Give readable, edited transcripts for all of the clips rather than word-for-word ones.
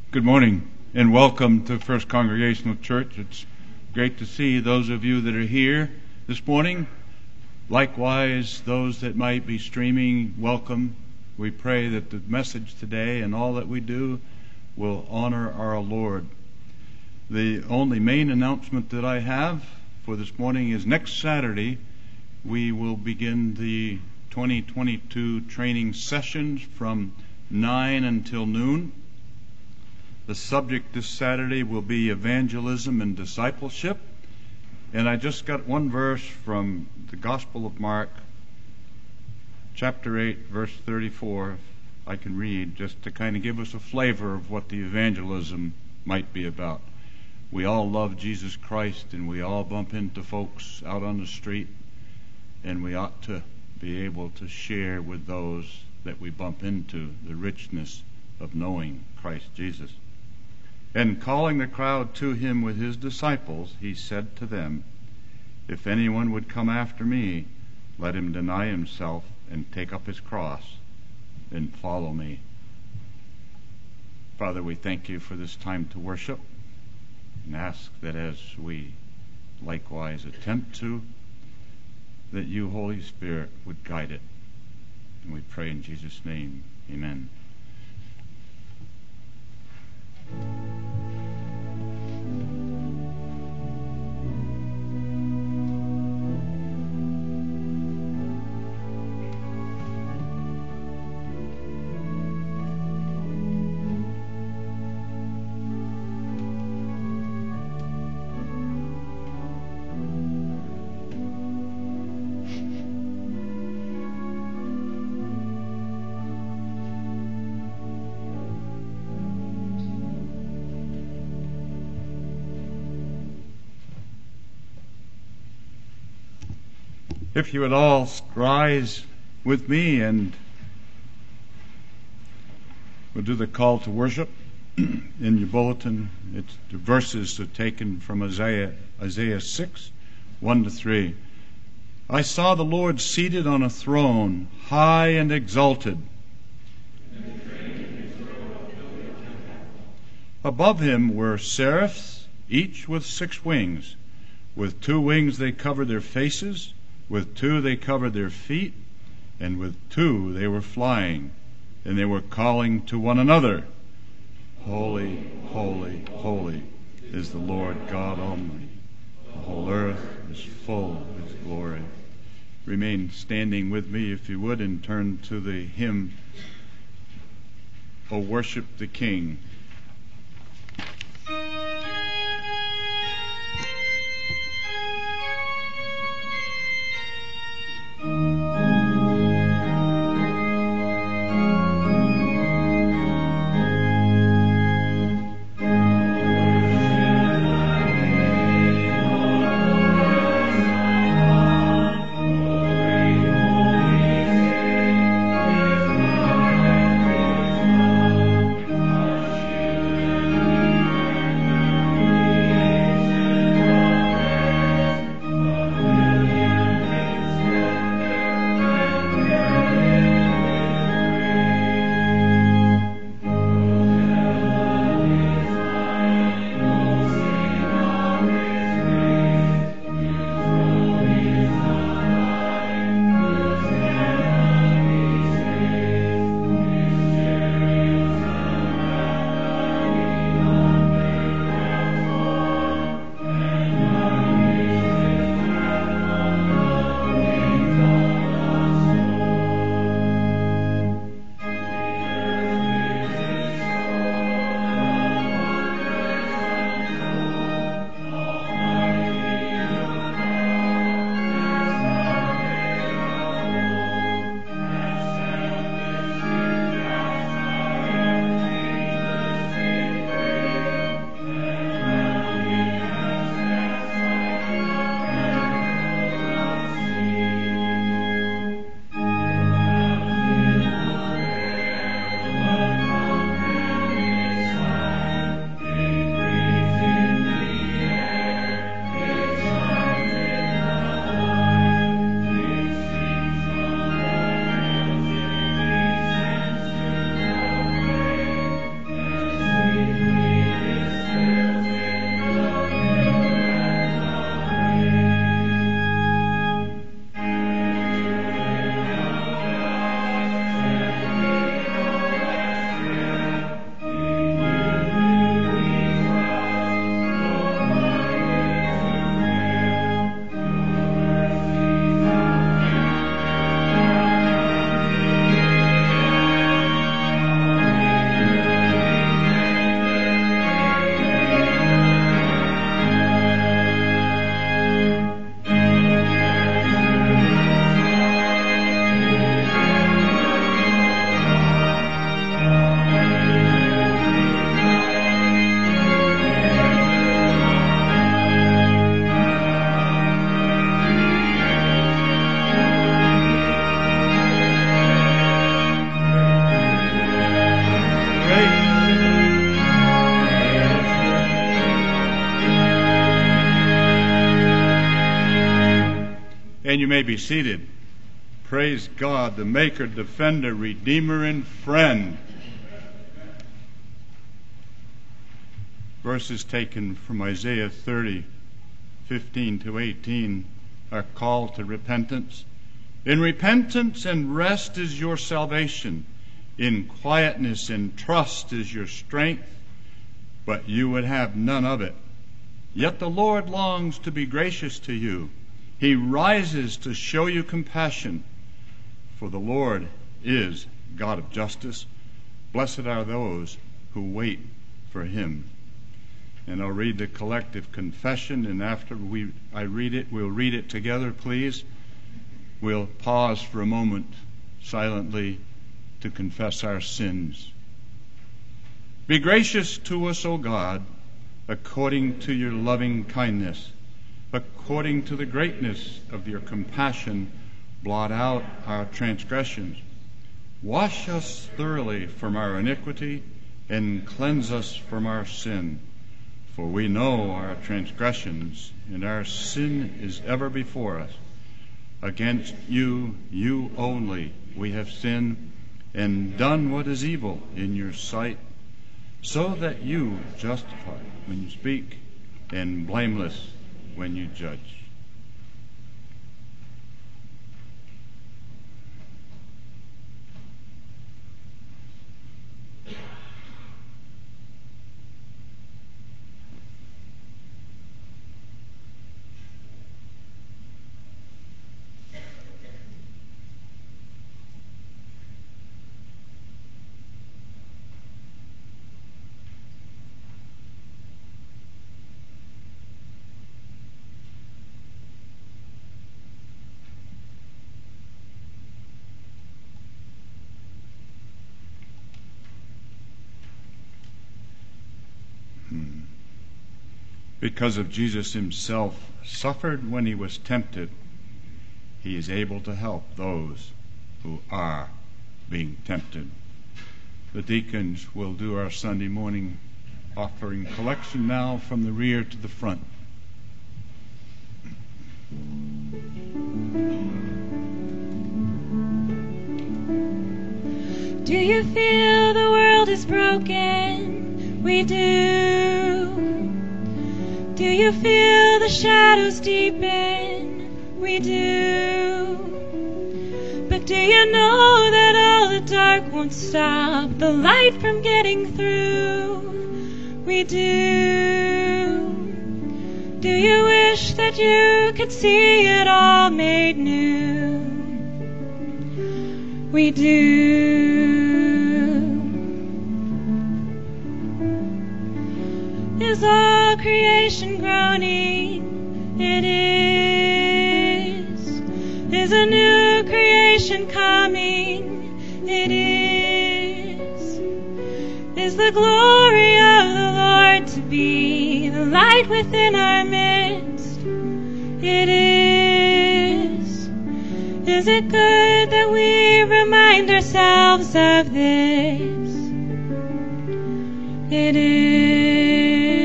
Good morning and welcome to First Congregational Church. It's great to see those of you that are here this morning. Likewise, those that might be streaming, welcome. We pray that the message today and all that we do will honor our Lord. The only main announcement that I have for this morning is next Saturday we will begin the 2022 training sessions from 9 until noon. The subject this Saturday will be evangelism and discipleship. And I just got one verse from the Gospel of Mark, chapter 8, verse 34. I can read just to kind of give us a flavor of what the evangelism might be about. We all love Jesus Christ, and we all bump into folks out on the street, and we ought to be able to share with those that we bump into the richness of knowing Christ Jesus. And calling the crowd to him with his disciples, he said to them, "If anyone would come after me, let him deny himself and take up his cross and follow me." Father, we thank you for this time to worship and ask that as we likewise attempt to, that you, Holy Spirit, would guide it. And we pray in Jesus' name, amen. If you would all rise with me, and we'll do the call to worship. In your bulletin, the verses are taken from Isaiah 6, 1-3. I saw the Lord seated on a throne, high and exalted. Above him were seraphs, each with 6 wings. With 2 wings they covered their faces, with 2 they covered their feet, and with 2 they were flying, and they were calling to one another, "Holy, holy, holy is the Lord God Almighty. The whole earth is full of his glory." Remain standing with me if you would, and turn to the hymn, "O Worship the King." may be seated. Praise God, the Maker, Defender, Redeemer, and Friend. Verses taken from Isaiah 30, 15 to 18, are call to repentance. In repentance and rest is your salvation. In quietness and trust is your strength. But you would have none of it. Yet the Lord longs to be gracious to you. He rises to show you compassion. For the Lord is God of justice. Blessed are those who wait for him. And I'll read the collective confession, and after I read it, we'll read it together, please. We'll pause for a moment silently to confess our sins. Be gracious to us, O God, according to your loving kindness, according to the greatness of your compassion, blot out our transgressions. Wash us thoroughly from our iniquity and cleanse us from our sin. For we know our transgressions, and our sin is ever before us. Against you, you only, we have sinned and done what is evil in your sight, so that you justify when you speak and blameless when you judge. Because of Jesus himself suffered when he was tempted, he is able to help those who are being tempted. The deacons will do our Sunday morning offering collection now from the rear to the front. Do you feel the world is broken? We do. Do you feel the shadows deepen? We do. But do you know that all the dark won't stop the light from getting through? We do. Do you wish that you could see it all made new? We do. Is all creation groaning? It is. Is a new creation coming? It is. Is the glory of the Lord to be the light within our midst? It is. Is it good that we remind ourselves of this? It is.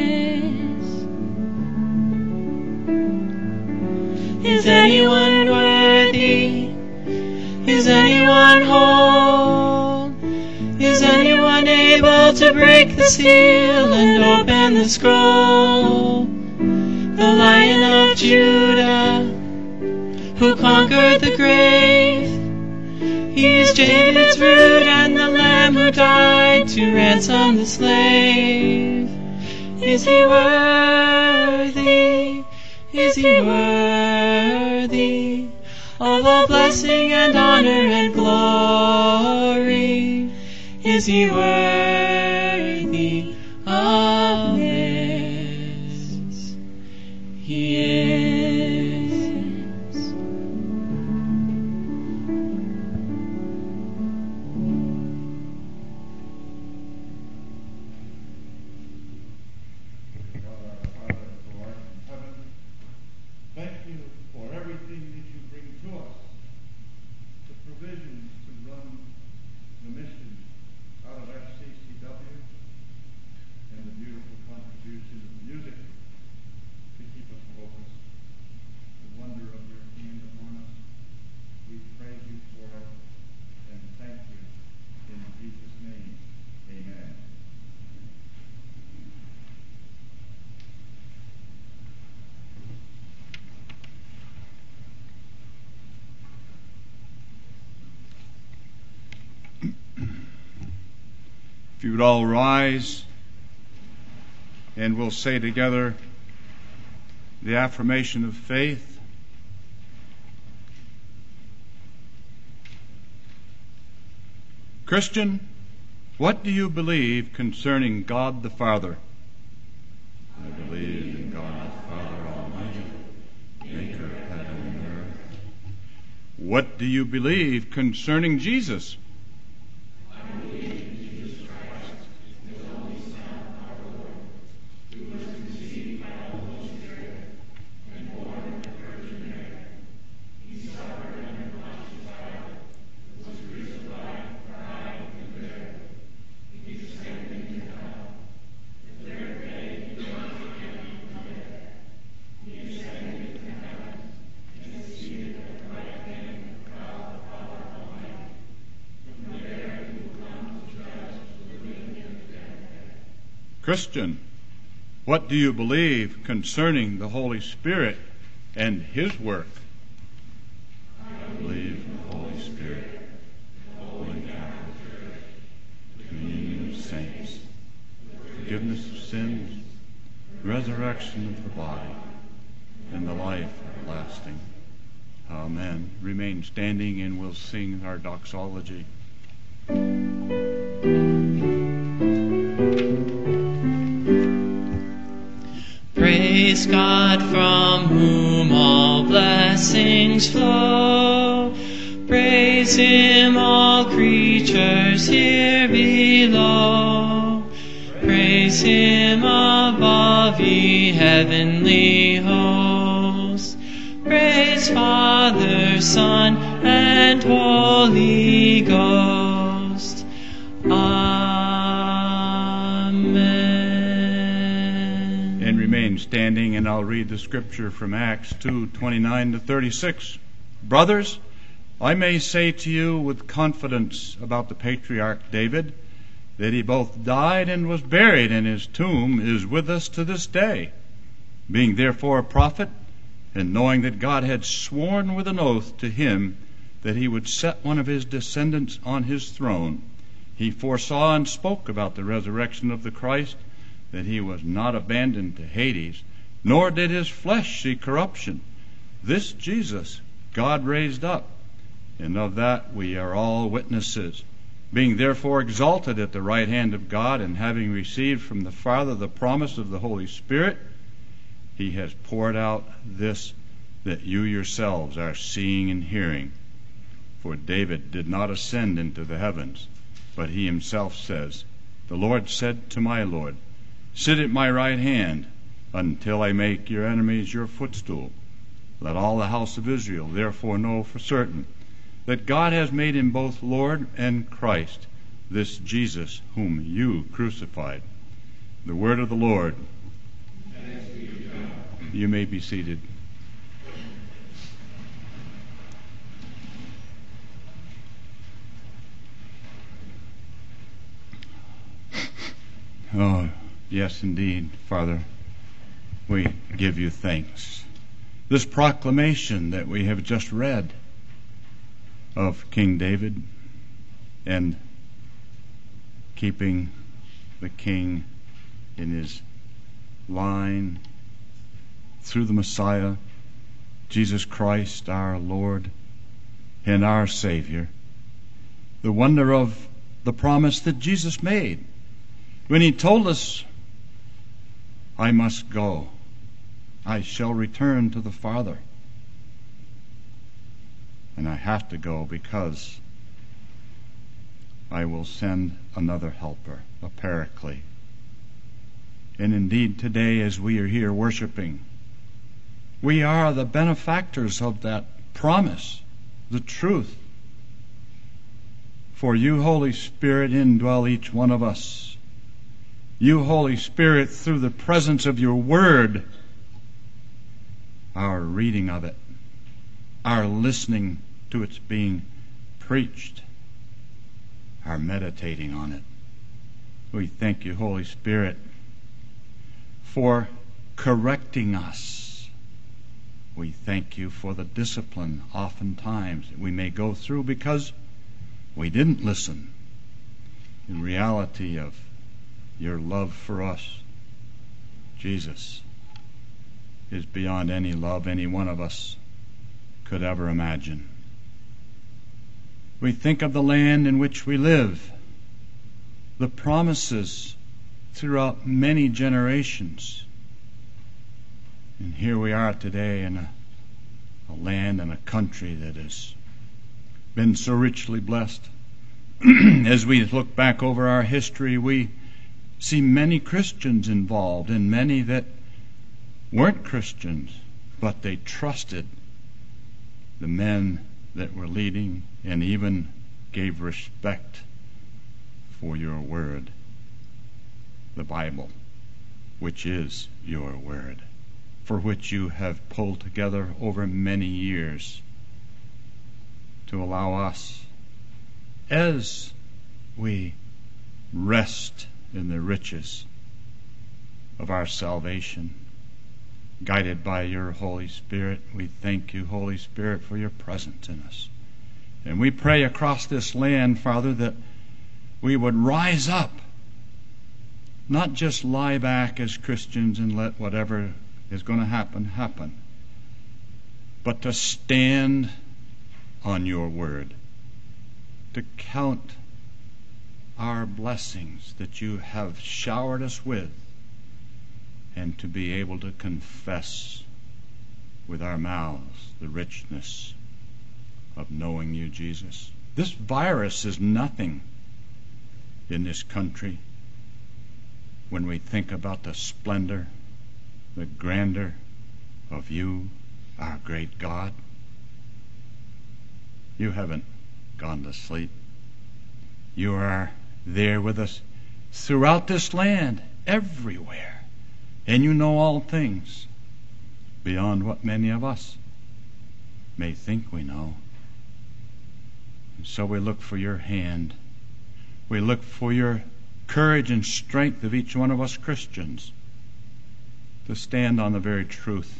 Is anyone worthy? Is anyone whole? Is anyone able to break the seal and open the scroll? The Lion of Judah, who conquered the grave. He is David's root and the Lamb who died to ransom the slave. Is he worthy? Is he worthy of all blessing and honor and glory? Is he worthy of this? He is. Thank you for everything that you bring to us, the provisions to run the mission out of FCC If you would all rise, and we'll say together the affirmation of faith. Christian, what do you believe concerning God the Father? I believe in God the Father Almighty, maker of heaven and earth. What do you believe concerning Jesus? I believe in Jesus Christ, His only Son, our Lord, who was conceived by the Holy Spirit and born of the Virgin Mary. He suffered under Pontius Pilate, was crucified, died, and buried. He descended into hell. The third day he rose again from the dead. He ascended into heaven and is seated at the right hand of God the Father Almighty. From there he will come to judge the living and the dead. Christian, what do you believe concerning the Holy Spirit and His work? I believe in the Holy Spirit, the Holy Catholic Church, the communion of saints, Forgiveness of sins, resurrection of the body, and the life everlasting. Amen. Remain standing and we'll sing our doxology. Praise God from whom all blessings flow. Praise Him, all creatures here below. Praise Him above, ye heavenly hosts. Praise Father, Son, and Holy Ghost. Amen. And remain standing, and I'll read the scripture from Acts 2:29 to 36. Brothers, I may say to you with confidence about the patriarch David, that he both died and was buried, and his tomb is with us to this day. Being therefore a prophet, and knowing that God had sworn with an oath to him that he would set one of his descendants on his throne, he foresaw and spoke about the resurrection of the Christ, that he was not abandoned to Hades, nor did his flesh see corruption. This Jesus God raised up, and of that we are all witnesses. Being therefore exalted at the right hand of God, and having received from the Father the promise of the Holy Spirit, He has poured out this that you yourselves are seeing and hearing. For David did not ascend into the heavens, but he himself says, The Lord said to my Lord, Sit at my right hand, until I make your enemies your footstool. Let all the house of Israel therefore know for certain that God has made him both Lord and Christ, this Jesus whom you crucified. The word of the Lord. Thanks be to God. You may be seated. Oh, yes, indeed, Father, we give you thanks. This proclamation that we have just read of King David and keeping the king in his line through the Messiah, Jesus Christ, our Lord and our Savior. The wonder of the promise that Jesus made when he told us, I must go. I shall return to the Father. And I have to go because I will send another helper, a paraclete. And indeed today, as we are here worshiping, we are the benefactors of that promise, the truth. For you, Holy Spirit, indwell each one of us. You, Holy Spirit, through the presence of your word, our reading of it, our listening to its being preached, our meditating on it. We thank you, Holy Spirit, for correcting us. We thank you for the discipline oftentimes that we may go through because we didn't listen. and reality of your love for us, Jesus, is beyond any love any one of us could ever imagine. We think of the land in which we live, the promises throughout many generations. And here we are today in a land and a country that has been so richly blessed. As we look back over our history, we see many Christians involved and many that weren't Christians, but they trusted the men that were leading and even gave respect for your word, the Bible, which is your word, for which you have pulled together over many years to allow us, as we rest in the riches of our salvation, guided by your Holy Spirit. We thank you, Holy Spirit, for your presence in us. And we pray across this land, Father, that we would rise up, not just lie back as Christians and let whatever is going to happen, happen, but to stand on your word, to count our blessings that you have showered us with, and to be able to confess with our mouths the richness of knowing you, Jesus. This virus is nothing in this country when we think about the splendor, the grandeur of you, our great God. You haven't gone to sleep. You are there with us throughout this land, everywhere. And you know all things beyond what many of us may think we know. And so we look for your hand. We look for your courage and strength of each one of us Christians to stand on the very truth.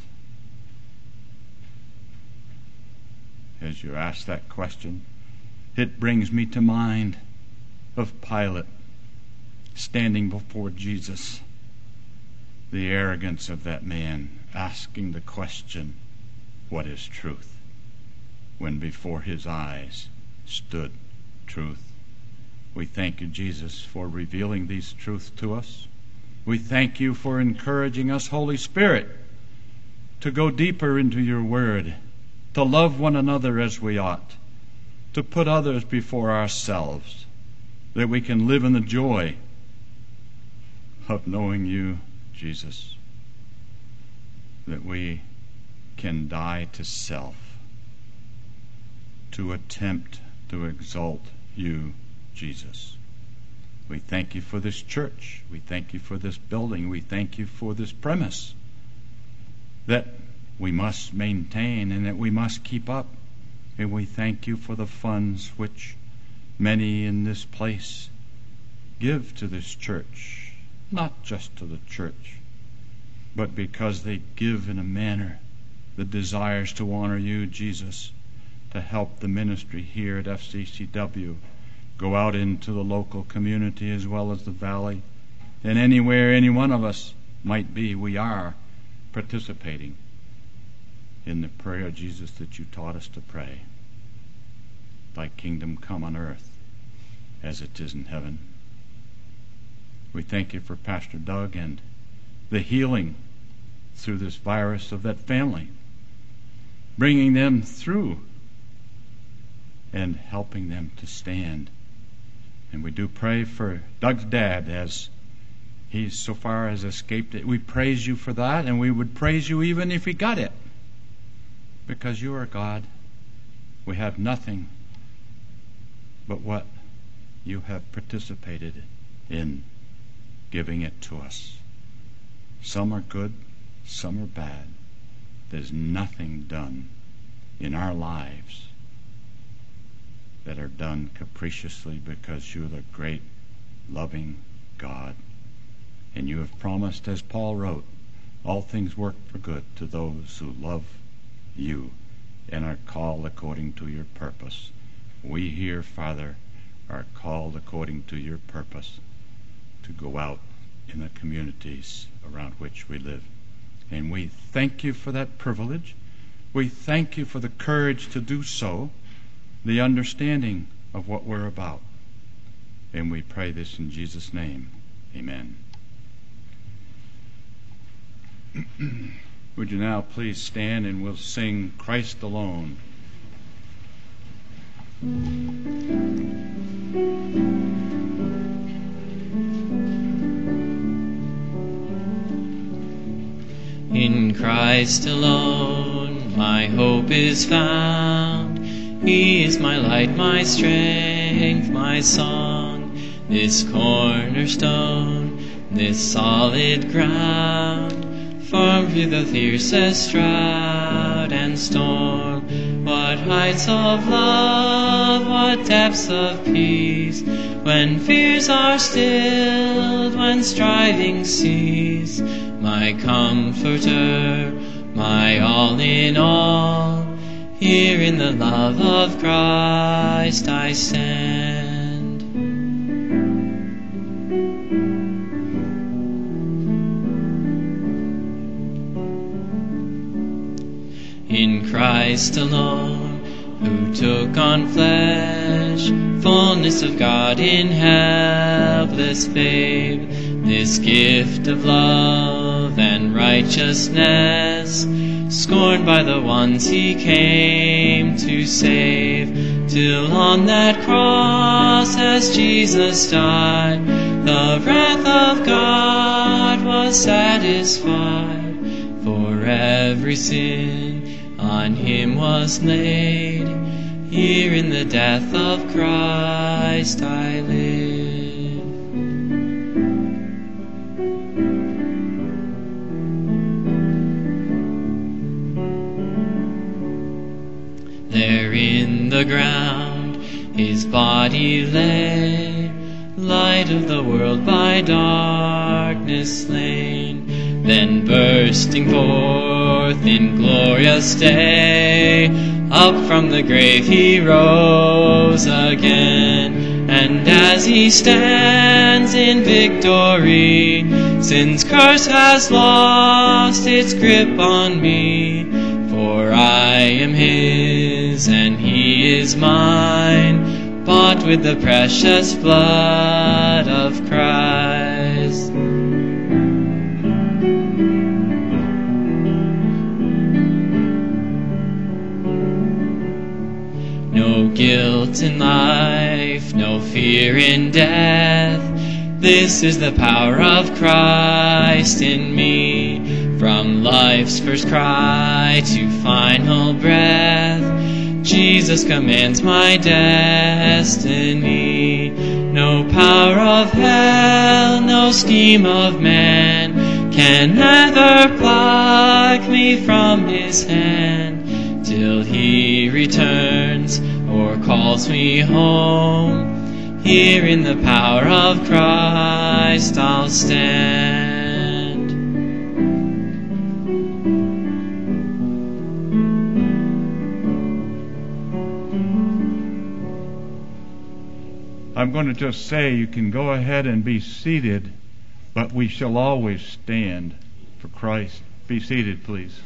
As you ask that question, it brings me to mind of Pilate standing before Jesus. The arrogance of that man asking the question, what is truth? When before his eyes stood truth. We thank you, Jesus, for revealing these truths to us. We thank you for encouraging us, Holy Spirit, to go deeper into your word, to love one another as we ought, to put others before ourselves, that we can live in the joy of knowing you, Jesus, that we can die to self, to attempt to exalt you, Jesus. We thank you for this church. We thank you for this building. We thank you for this premise that we must maintain and that we must keep up. And we thank you for the funds which many in this place give to this church. Not just to the church, but because they give in a manner that desires to honor you, Jesus, to help the ministry here at FCCW go out into the local community as well as the valley. And anywhere any one of us might be, we are participating in the prayer, Jesus, that you taught us to pray. Thy kingdom come on earth as it is in heaven. We thank you for Pastor Doug and the healing through this virus of that family, bringing them through and helping them to stand. And we do pray for Doug's dad as he so far has escaped it. We praise you for that, and we would praise you even if he got it, because you are God. We have nothing but what you have participated in giving it to us. Some are good, some are bad. There's nothing done in our lives that are done capriciously, because you're the great, loving God. And you have promised, as Paul wrote, all things work for good to those who love you and are called according to your purpose. We here, Father, are called according to your purpose to go out in the communities around which we live. And we thank you for that privilege. We thank you for the courage to do so, the understanding of what we're about. And we pray this in Jesus' name. Amen. Would you now please stand and we'll sing Christ Alone. In Christ alone my hope is found. He is my light, my strength, my song. This cornerstone, this solid ground, firm through the fiercest drought and storm. What heights of love, what depths of peace, when fears are stilled, when striving cease. My comforter, my all in all, here in the love of Christ I stand. In Christ alone, who took on flesh, fullness of God in helpless babe, this gift of love and righteousness, scorned by the ones he came to save, till on that cross as Jesus died, the wrath of God was satisfied. For every sin on him was laid, here in the death of Christ I live. There in the ground his body lay, light of the world by darkness slain, then bursting forth in glorious day, up from the grave he rose again. And as he stands in victory, sin's curse has lost its grip on me. For I am his and he is mine, bought with the precious blood of Christ. No guilt in life, no fear in death. This is the power of Christ in me. From life's first cry to final breath, Jesus commands my destiny. No power of hell, no scheme of man can ever pluck me from his hand, till he returns or calls me home. Here in the power of Christ I'll stand. I'm going to just say you can go ahead and be seated, but we shall always stand for Christ. Be seated, please.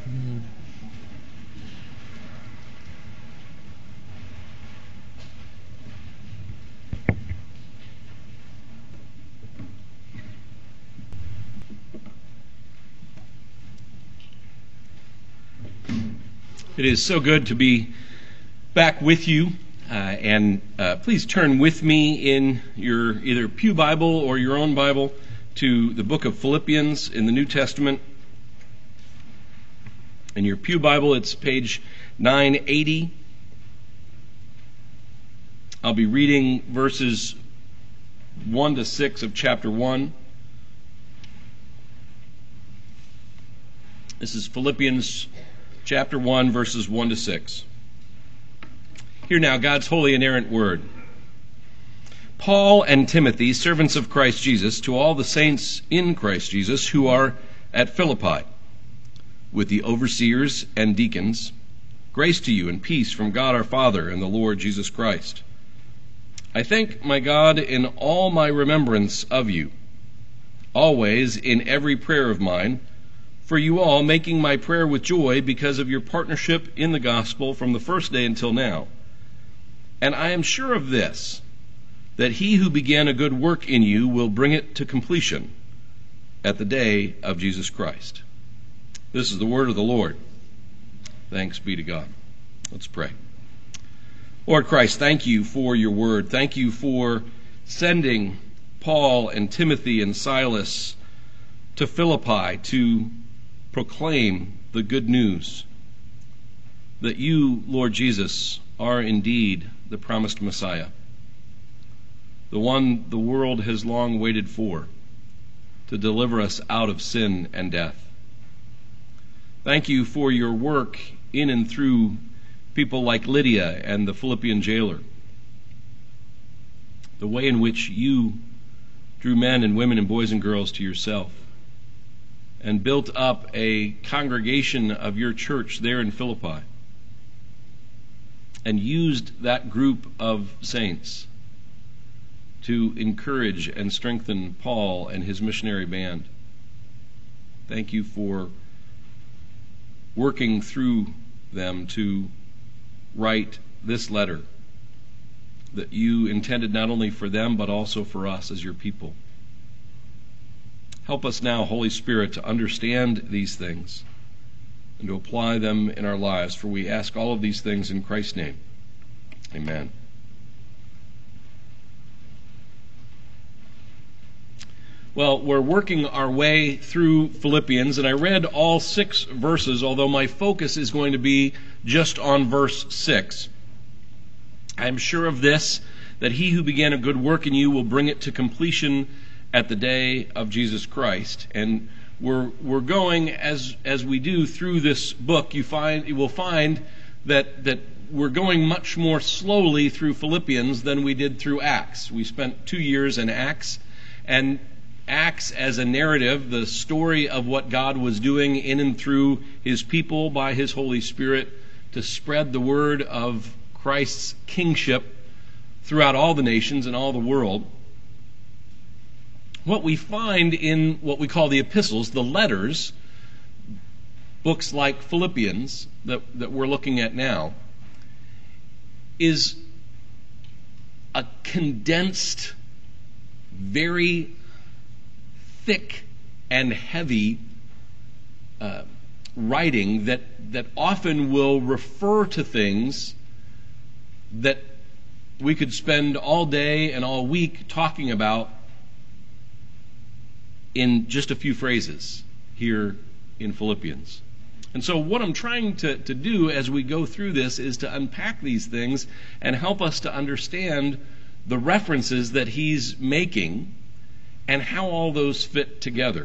It is so good to be back with you. And please turn with me in your either Pew Bible or your own Bible to the book of Philippians in the New Testament. In your Pew Bible, it's page 980. I'll be reading verses 1 to 6 of chapter 1. This is Philippians chapter 1, verses 1 to 6. Hear now God's holy inerrant word. Paul and Timothy, servants of Christ Jesus, to all the saints in Christ Jesus who are at Philippi, with the overseers and deacons, grace to you and peace from God our Father and the Lord Jesus Christ. I thank my God in all my remembrance of you, always in every prayer of mine, for you all, making my prayer with joy because of your partnership in the gospel from the first day until now. And I am sure of this, that he who began a good work in you will bring it to completion at the day of Jesus Christ. This is the word of the Lord. Thanks be to God. Let's pray. Lord Christ, thank you for your word. Thank you for sending Paul and Timothy and Silas to Philippi to proclaim the good news that you, Lord Jesus, are indeed the promised Messiah, the one the world has long waited for, to deliver us out of sin and death. Thank you for your work in and through people like Lydia and the Philippian jailer, the way in which you drew men and women and boys and girls to yourself and built up a congregation of your church there in Philippi and used that group of saints to encourage and strengthen Paul and his missionary band. Thank you for working through them to write this letter that you intended not only for them but also for us as your people. Help us now, Holy Spirit, to understand these things and to apply them in our lives, for we ask all of these things in Christ's name. Amen. Well, we're working our way through Philippians, and I read all 6 verses, although my focus is going to be just on verse 6. I am sure of this, that he who began a good work in you will bring it to completion at the day of Jesus Christ. And we're going, as we do through this book, you will find that we're going much more slowly through Philippians than we did through Acts. We spent 2 years in Acts, and Acts as a narrative, the story of what God was doing in and through his people by his Holy Spirit to spread the word of Christ's kingship throughout all the nations and all the world. What we find in what we call the epistles, the letters, books like Philippians that we're looking at now, is a condensed, very thick and heavy writing that often will refer to things that we could spend all day and all week talking about in just a few phrases here in Philippians. And so what I'm trying to do as we go through this is to unpack these things and help us to understand the references that he's making and how all those fit together.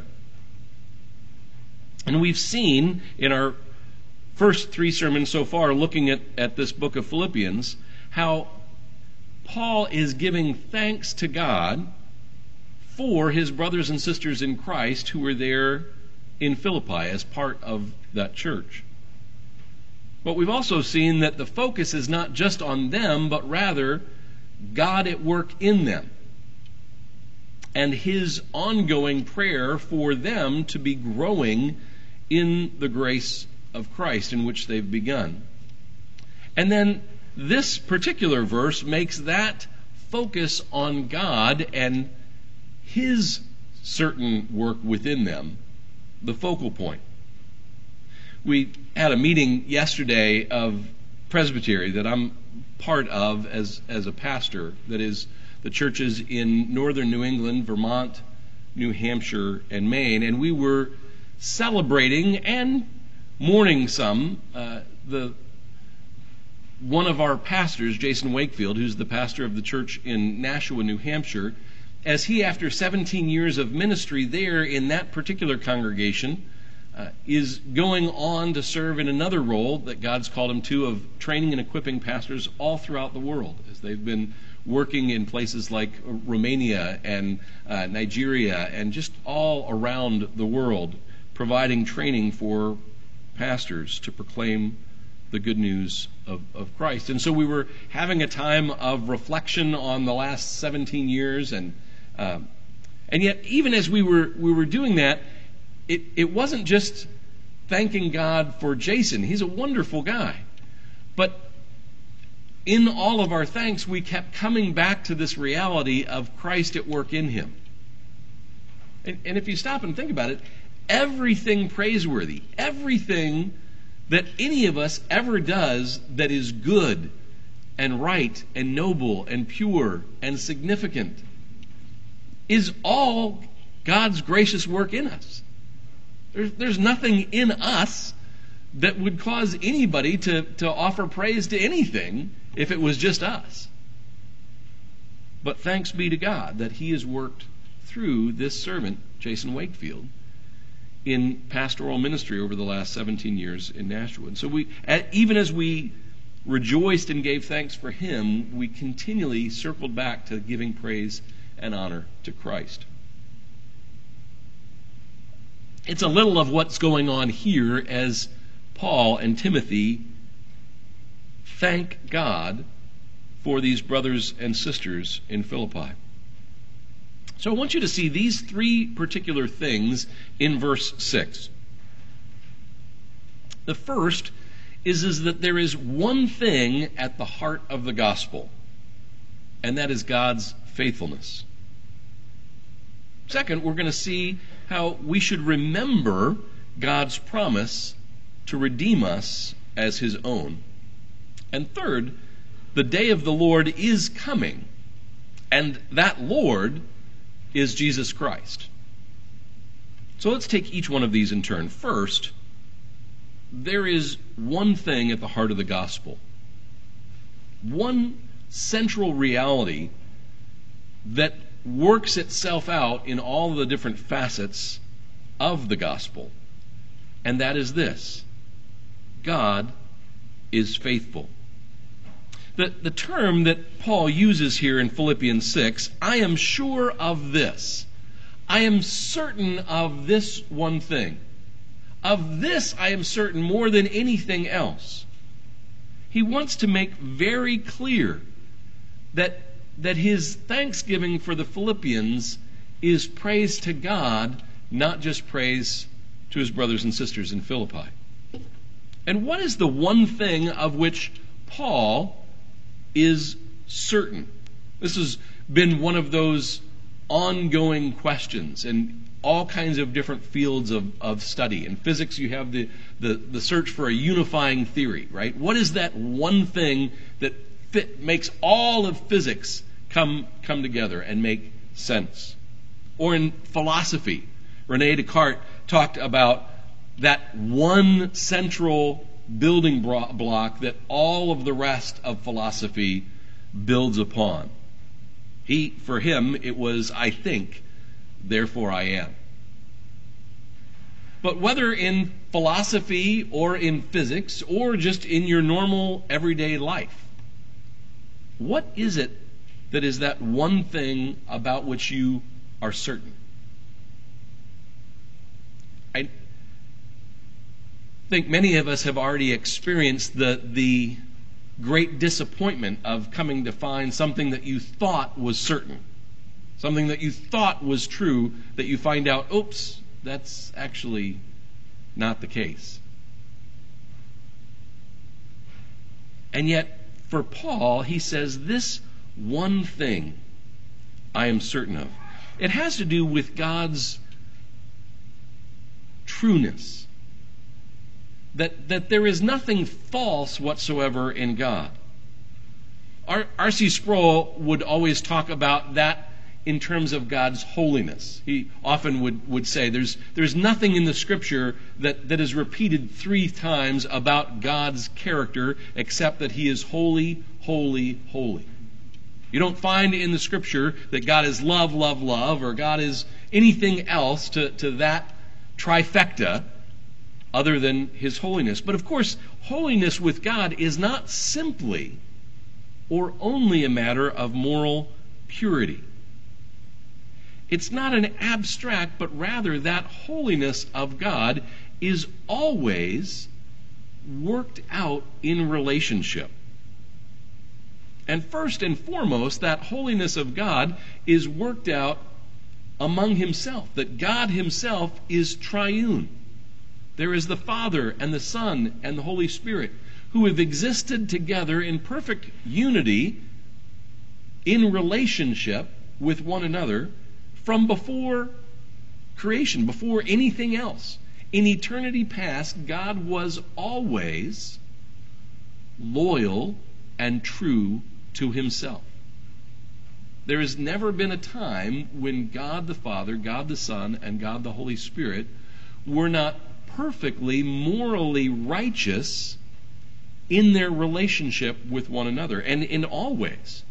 And we've seen in our first 3 sermons so far, looking at this book of Philippians, how Paul is giving thanks to God for his brothers and sisters in Christ who were there in Philippi as part of that church. But we've also seen that the focus is not just on them, but rather God at work in them, and his ongoing prayer for them to be growing in the grace of Christ in which they've begun. And then this particular verse makes that focus on God and his certain work within them the focal point. We had a meeting yesterday of Presbytery that I'm part of as a pastor, that is the churches in northern New England, Vermont, New Hampshire, and Maine, and we were celebrating and mourning some one of our pastors, Jason Wakefield, who's the pastor of the church in Nashua, New Hampshire, as he, after 17 years of ministry there in that particular congregation, is going on to serve in another role that God's called him to, of training and equipping pastors all throughout the world, as they've been working in places like Romania and Nigeria and just all around the world, providing training for pastors to proclaim the good news of Christ. And so we were having a time of reflection on the last 17 years, and yet even as we were doing that, it wasn't just thanking God for Jason. He's a wonderful guy. But in all of our thanks, we kept coming back to this reality of Christ at work in him. And if you stop and think about it, everything praiseworthy, everything that any of us ever does that is good and right and noble and pure and significant is all God's gracious work in us. There's nothing in us that would cause anybody to offer praise to anything if it was just us. But thanks be to God that he has worked through this servant, Jason Wakefield, in pastoral ministry over the last 17 years in Nashua. And so even as we rejoiced and gave thanks for him, we continually circled back to giving praise and honor to Christ. It's a little of what's going on here as Paul and Timothy thank God for these brothers and sisters in Philippi. So I want you to see these three particular things in verse 6. The first is that there is one thing at the heart of the gospel, and that is God's faithfulness. Second, we're going to see how we should remember God's promise to redeem us as his own. And third, the day of the Lord is coming, and that Lord is Jesus Christ. So let's take each one of these in turn. First, there is one thing at the heart of the gospel. One central reality that works itself out in all of the different facets of the gospel. And that is this: God is faithful. The term that Paul uses here in Philippians 6, I am sure of this. I am certain of this one thing. Of this I am certain more than anything else. He wants to make very clear that his thanksgiving for the Philippians is praise to God, not just praise to his brothers and sisters in Philippi. And what is the one thing of which Paul is certain? This has been one of those ongoing questions in all kinds of different fields of study. In physics, you have the search for a unifying theory, right? What is that one thing that makes all of physics come together and make sense? Or in philosophy, René Descartes talked about that one central building block that all of the rest of philosophy builds upon. For him, it was, I think, therefore I am. But whether in philosophy or in physics or just in your normal everyday life, what is it that is that one thing about which you are certain? I think many of us have already experienced the great disappointment of coming to find something that you thought was certain, something that you thought was true, that you find out, oops, that's actually not the case. And yet, for Paul, he says, this one thing I am certain of. It has to do with God's trueness. That there is nothing false whatsoever in God. R.C. Sproul would always talk about that in terms of God's holiness. He often would say there's nothing in the Scripture that is repeated 3 times about God's character except that he is holy, holy, holy. You don't find in the Scripture that God is love, love, love, or God is anything else to that trifecta other than his holiness. But of course, holiness with God is not simply or only a matter of moral purity. It's not an abstract, but rather that holiness of God is always worked out in relationship. And first and foremost, that holiness of God is worked out among himself, that God himself is triune. There is the Father and the Son and the Holy Spirit who have existed together in perfect unity in relationship with one another from before creation, before anything else. In eternity past, God was always loyal and true to himself. There has never been a time when God the Father, God the Son, and God the Holy Spirit were not perfectly, morally righteous in their relationship with one another, and in all ways.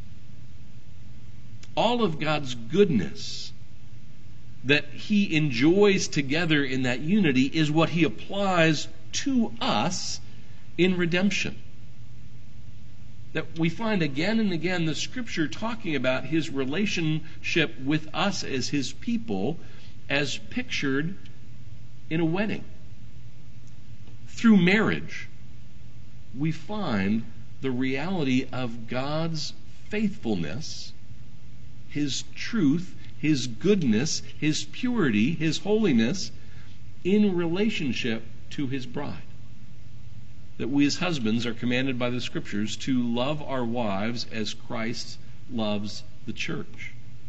All of God's goodness that he enjoys together in that unity is what he applies to us in redemption. That we find again and again the Scripture talking about his relationship with us as his people as pictured in a wedding. Through marriage, we find the reality of God's faithfulness, his truth, his goodness, his purity, his holiness in relationship to his bride. That we as husbands are commanded by the Scriptures to love our wives as Christ loves the church.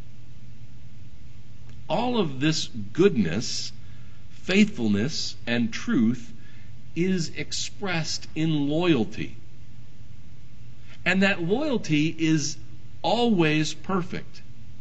All of this goodness, faithfulness, and truth is expressed in loyalty. And that loyalty is always perfect.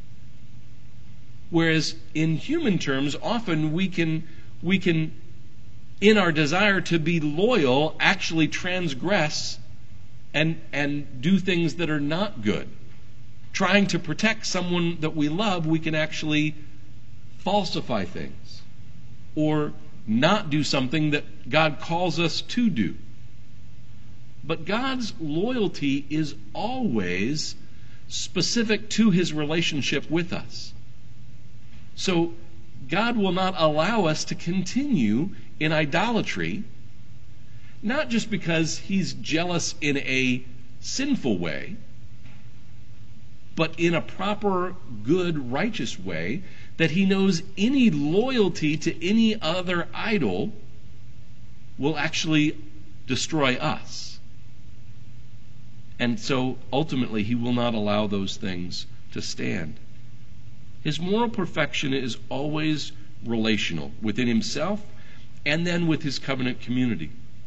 Whereas in human terms, often we can in our desire to be loyal, actually transgress and do things that are not good. Trying to protect someone that we love, we can actually falsify things or not do something that God calls us to do. But God's loyalty is always specific to his relationship with us. So God will not allow us to continue in idolatry, not just because he's jealous in a sinful way, but in a proper, good, righteous way, that he knows any loyalty to any other idol will actually destroy us. And so ultimately he will not allow those things to stand. His moral perfection is always relational within himself and then with his covenant community.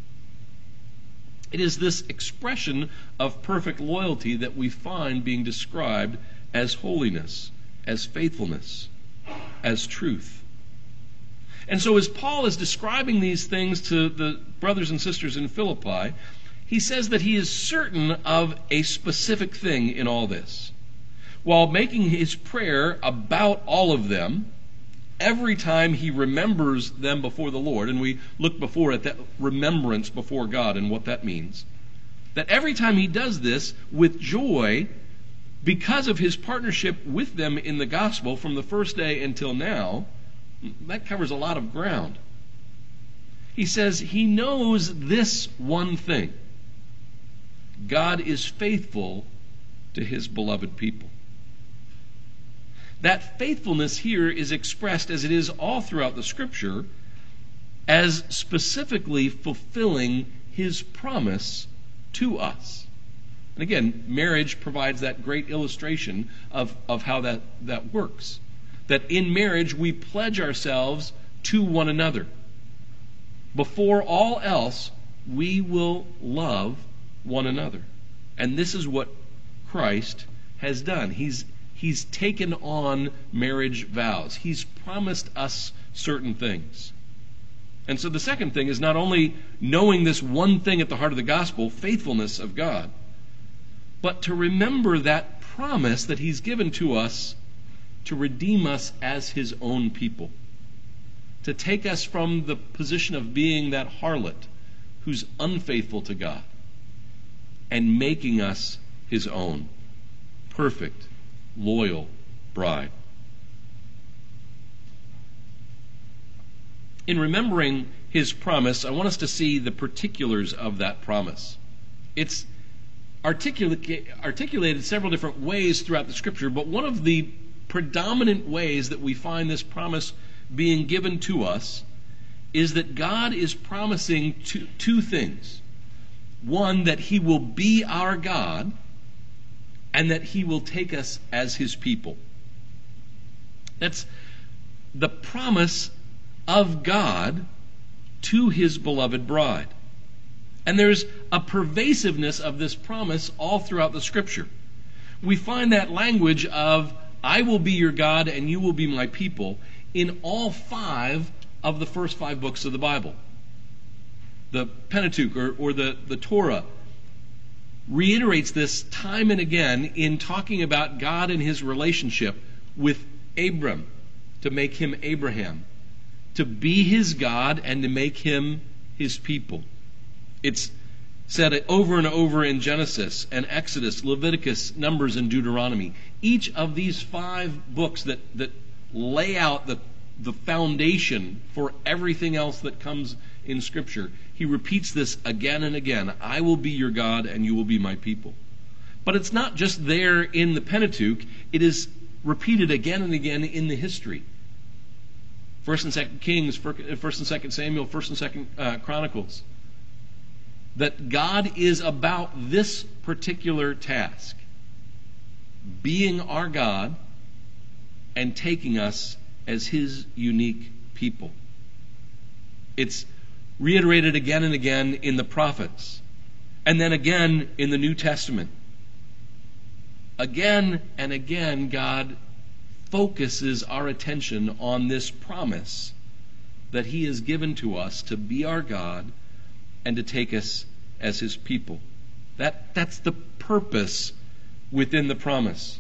It is this expression of perfect loyalty that we find being described as holiness, as faithfulness, as truth. And so as Paul is describing these things to the brothers and sisters in Philippi, he says that he is certain of a specific thing in all this. While making his prayer about all of them, every time he remembers them before the Lord, and we looked before at that remembrance before God and what that means, that every time he does this with joy, because of his partnership with them in the gospel from the first day until now, that covers a lot of ground. He says he knows this one thing: God is faithful to his beloved people. That faithfulness here is expressed, as it is all throughout the Scripture, as specifically fulfilling his promise to us. And again, marriage provides that great illustration of how that works. That in marriage we pledge ourselves to one another. Before all else, we will love one another. And this is what Christ has done. He's taken on marriage vows. He's promised us certain things. And so the second thing is not only knowing this one thing at the heart of the gospel, faithfulness of God, but to remember that promise that he's given to us to redeem us as his own people. To take us from the position of being that harlot who's unfaithful to God and making us his own. Perfect, loyal bride. In remembering his promise, I want us to see the particulars of that promise. It's articulated several different ways throughout the Scripture, but one of the predominant ways that we find this promise being given to us is that God is promising two things. One, that he will be our God, and that he will take us as his people. That's the promise of God to his beloved bride. And there's a pervasiveness of this promise all throughout the Scripture. We find that language of, I will be your God and you will be my people, in all 5 of the first 5 books of the Bible. The Pentateuch, or the Torah, reiterates this time and again in talking about God and his relationship with Abram, to make him Abraham, to be his God and to make him his people. It's said over and over in Genesis and Exodus, Leviticus, Numbers, and Deuteronomy. Each of these 5 books that lay out the foundation for everything else that comes in Scripture, he repeats this again and again. I will be your God and you will be my people. But it's not just there in the Pentateuch. It is repeated again and again in the history. 1st and 2nd Kings, 1st and 2nd Samuel, 1st and 2nd Chronicles. That God is about this particular task, being our God and taking us as his unique people. It's reiterated again and again in the prophets, and then again in the New Testament. Again and again, God focuses our attention on this promise that he has given to us to be our God and to take us as his people. That's the purpose within the promise.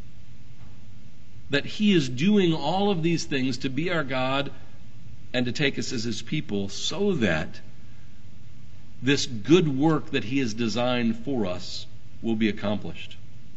That he is doing all of these things to be our God and to take us as his people, so that this good work that he has designed for us will be accomplished.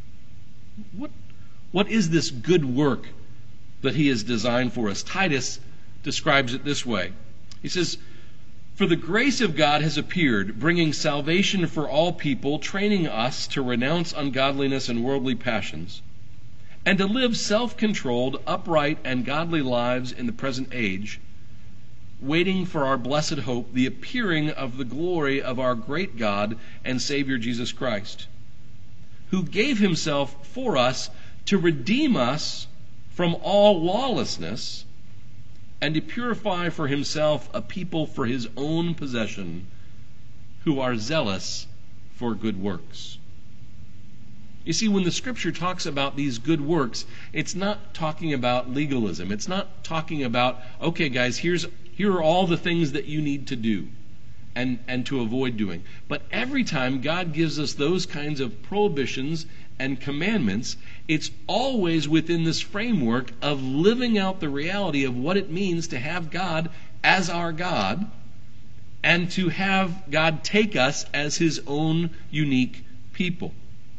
What is this good work that he has designed for us? Titus describes it this way. He says, "For the grace of God has appeared, bringing salvation for all people, training us to renounce ungodliness and worldly passions, and to live self-controlled, upright, and godly lives in the present age, waiting for our blessed hope, the appearing of the glory of our great God and Savior Jesus Christ, who gave himself for us to redeem us from all lawlessness, and to purify for himself a people for his own possession, who are zealous for good works." You see, when the Scripture talks about these good works, it's not talking about legalism. It's not talking about, okay guys, here are all the things that you need to do and to avoid doing. But every time God gives us those kinds of prohibitions and commandments, it's always within this framework of living out the reality of what it means to have God as our God, and to have God take us as his own unique people.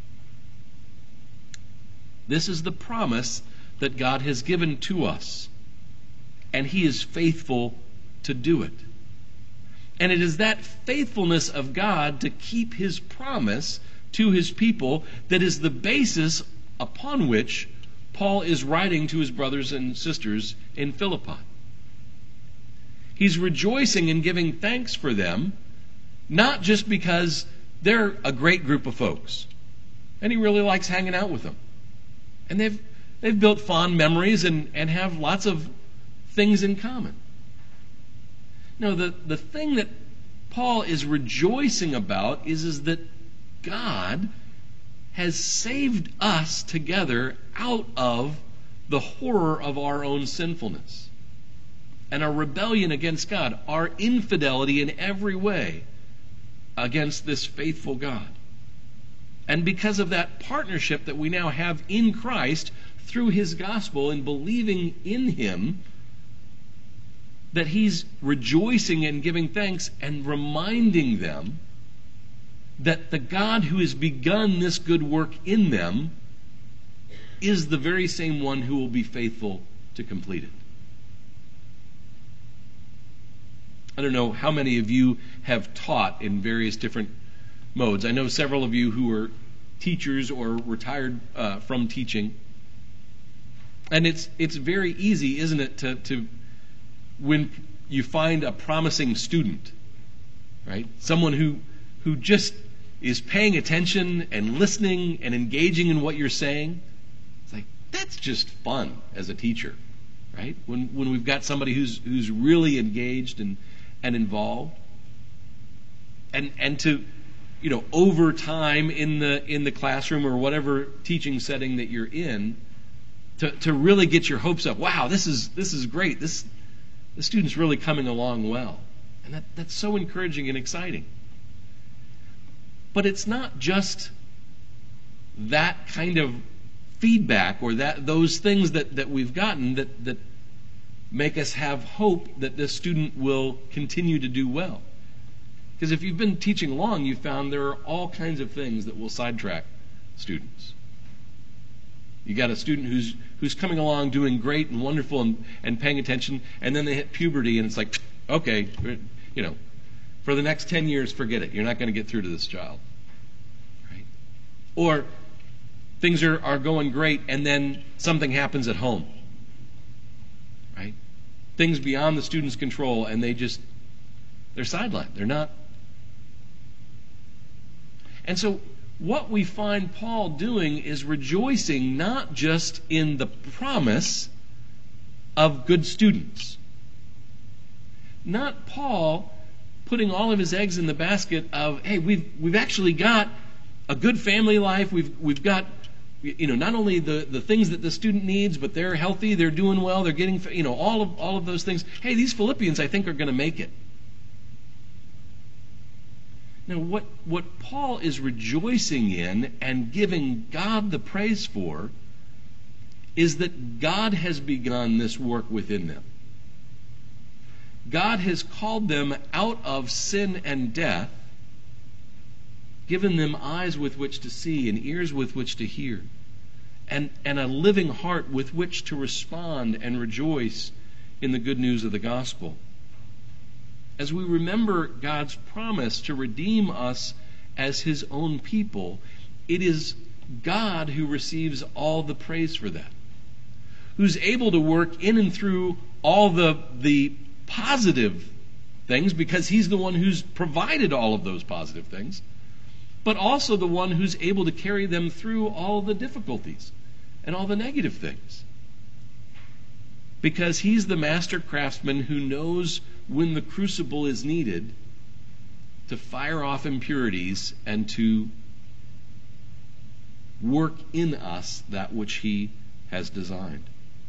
This is the promise that God has given to us, and he is faithful to do it. And it is that faithfulness of God to keep his promise to his people that is the basis upon which Paul is writing to his brothers and sisters in Philippi. He's rejoicing and giving thanks for them, not just because they're a great group of folks, and he really likes hanging out with them. And they've built fond memories and have lots of things in common. No, the thing that Paul is rejoicing about is that God has saved us together out of the horror of our own sinfulness and our rebellion against God, our infidelity in every way against this faithful God. And because of that partnership that we now have in Christ through his gospel and believing in him, that he's rejoicing and giving thanks and reminding them that the God who has begun this good work in them is the very same one who will be faithful to complete it. I don't know how many of you have taught in various different modes. I know several of you who are teachers or retired from teaching. And it's very easy, isn't it, to when you find a promising student, right? Someone who just is paying attention and listening and engaging in what you're saying. It's like, that's just fun as a teacher, right? When we've got somebody who's really engaged and involved. And to, over time in the classroom or whatever teaching setting that you're in, to really get your hopes up. Wow, this is great. The student's really coming along well. And that's so encouraging and exciting. But it's not just that kind of feedback or those things that we've gotten that make us have hope that this student will continue to do well. Because if you've been teaching long, you've found there are all kinds of things that will sidetrack students. You got a student who's coming along doing great and wonderful and paying attention, and then they hit puberty and it's like, okay, for the next 10 years, forget it. You're not going to get through to this child. Right? Or things are going great and then something happens at home. Right? Things beyond the student's control and they're sidelined. They're not. And so what we find Paul doing is rejoicing not just in the promise of good students. Not Paul putting all of his eggs in the basket of, hey, we've actually got a good family life. We've got, not only the things that the student needs, but they're healthy, they're doing well, they're getting, all of those things. Hey, these Philippians, I think, are going to make it. Now, what Paul is rejoicing in and giving God the praise for is that God has begun this work within them. God has called them out of sin and death, given them eyes with which to see and ears with which to hear, and a living heart with which to respond and rejoice in the good news of the gospel. As we remember God's promise to redeem us as His own people, it is God who receives all the praise for that, who's able to work in and through all the positive things, because He's the one who's provided all of those positive things, but also the one who's able to carry them through all the difficulties and all the negative things. Because He's the master craftsman who knows when the crucible is needed to fire off impurities and to work in us that which He has designed.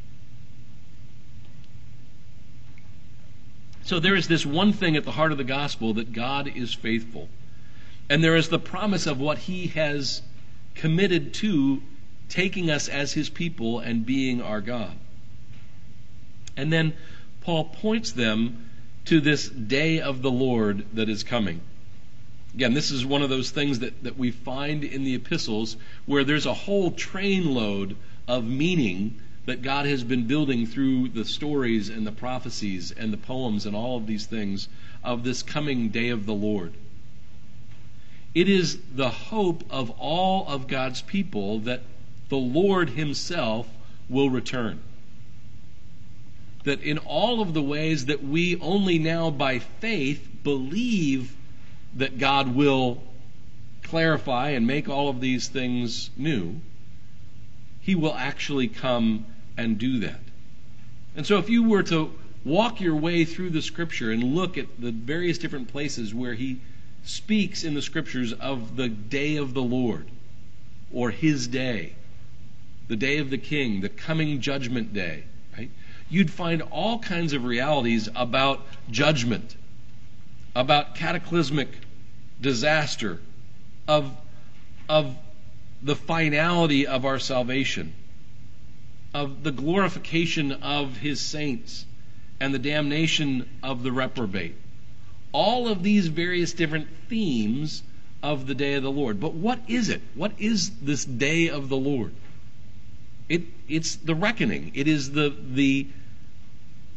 So there is this one thing at the heart of the gospel, that God is faithful. And there is the promise of what He has committed to taking us as His people and being our God. And then Paul points them to this day of the Lord that is coming. Again, this is one of those things that we find in the epistles where there's a whole trainload of meaning that God has been building through the stories and the prophecies and the poems and all of these things of this coming day of the Lord. It is the hope of all of God's people that the Lord Himself will return. That in all of the ways that we only now by faith believe that God will clarify and make all of these things new, He will actually come and do that. And so if you were to walk your way through the Scripture and look at the various different places where He speaks in the Scriptures of the day of the Lord, or His day, the day of the King, the coming judgment day, right? You'd find all kinds of realities about judgment, about cataclysmic disaster, of the finality of our salvation, of the glorification of His saints, and the damnation of the reprobate. All of these various different themes of the day of the Lord. But what is it? What is this day of the Lord? It's the reckoning. It is the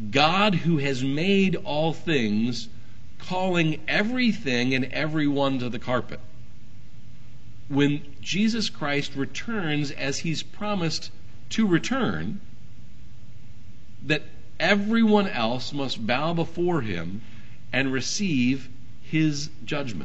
God who has made all things calling everything and everyone to the carpet. When Jesus Christ returns as he's promised to return, that everyone else must bow before him and receive his judgment.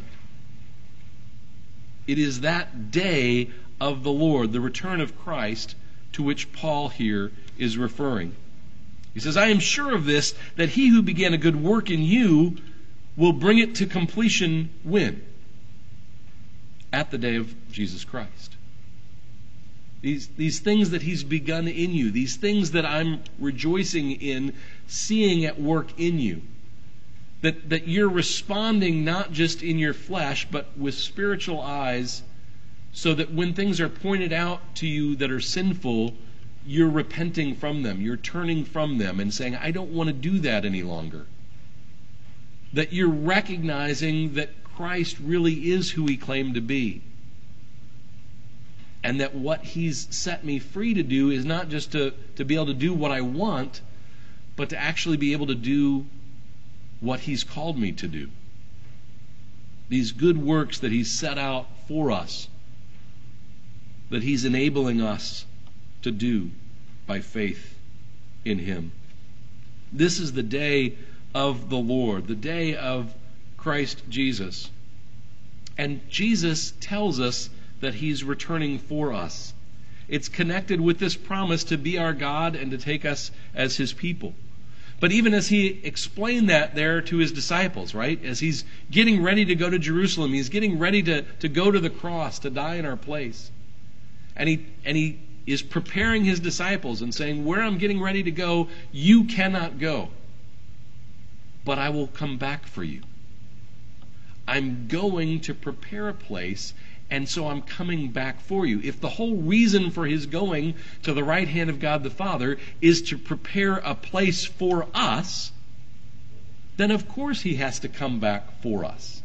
It is that day of the Lord, the return of Christ, to which Paul here is referring. He says, I am sure of this, that he who began a good work in you will bring it to completion when? At the day of Jesus Christ. These things that he's begun in you, these things that I'm rejoicing in, seeing at work in you, that you're responding not just in your flesh, but with spiritual eyes, so that when things are pointed out to you that are sinful, you're repenting from them, you're turning from them and saying, I don't want to do that any longer. That you're recognizing that Christ really is who he claimed to be. And that what he's set me free to do is not just to be able to do what I want, but to actually be able to do what he's called me to do. These good works that he's set out for us, that he's enabling us to do by faith in him. This is the day of the Lord, the day of Christ Jesus. And Jesus tells us that he's returning for us. It's connected with this promise to be our God and to take us as his people. But even as he explained that there to his disciples, right? As he's getting ready to go to Jerusalem, he's getting ready to go to the cross, to die in our place. And he is preparing his disciples and saying, where I'm getting ready to go, you cannot go. But I will come back for you. I'm going to prepare a place, and so I'm coming back for you. If the whole reason for his going to the right hand of God the Father is to prepare a place for us, then of course he has to come back for us.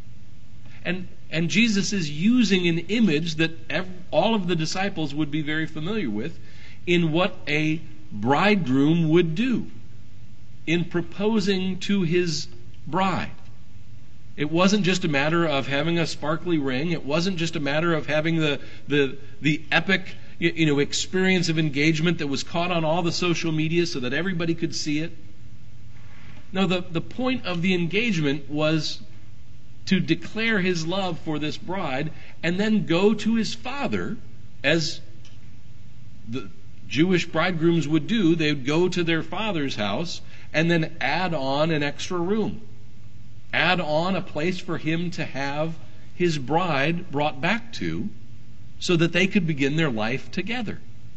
And Jesus is using an image that all of the disciples would be very familiar with in what a bridegroom would do in proposing to his bride. It wasn't just a matter of having a sparkly ring. It wasn't just a matter of having the epic experience of engagement that was caught on all the social media so that everybody could see it. No, the point of the engagement was to declare his love for this bride and then go to his father, as the Jewish bridegrooms would do. They would go to their father's house and then add on an extra room. Add on a place for him to have his bride brought back to so that they could begin their life together.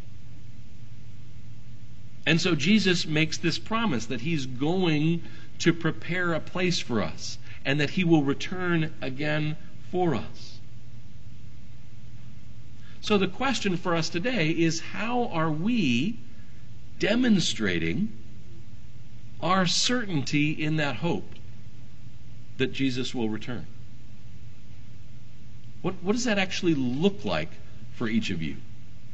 And so Jesus makes this promise that he's going to prepare a place for us and that he will return again for us. So the question for us today is, how are we demonstrating our certainty in that hope that Jesus will return? What does that actually look like for each of you?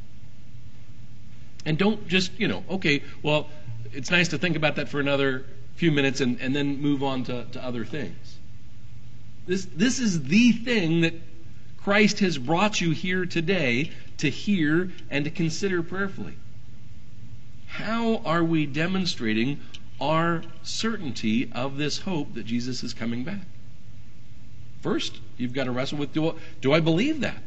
And don't just, okay, well, it's nice to think about that for another few minutes and then move on to other things. This is the thing that Christ has brought you here today to hear and to consider prayerfully. How are we demonstrating our certainty of this hope that Jesus is coming back? First, you've got to wrestle with, do I believe that?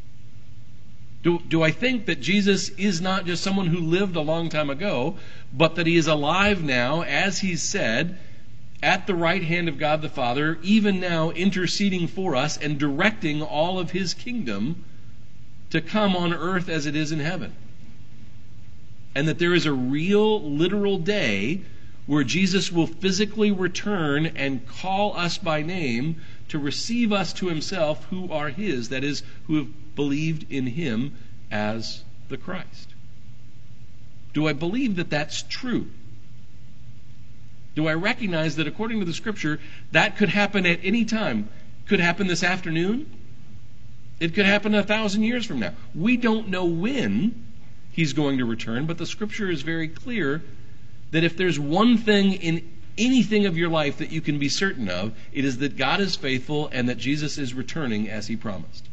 Do I think that Jesus is not just someone who lived a long time ago, but that he is alive now, as he said, at the right hand of God the Father, even now interceding for us and directing all of his kingdom to come on earth as it is in heaven? And that there is a real, literal day where Jesus will physically return and call us by name to receive us to himself who are his, that is, who have believed in him as the Christ. Do I believe that that's true? Do I recognize that according to the Scripture, that could happen at any time? Could happen this afternoon. It could happen 1,000 years from now. We don't know when he's going to return, but the Scripture is very clear that if there's one thing in anything of your life that you can be certain of, it is that God is faithful and that Jesus is returning as He promised.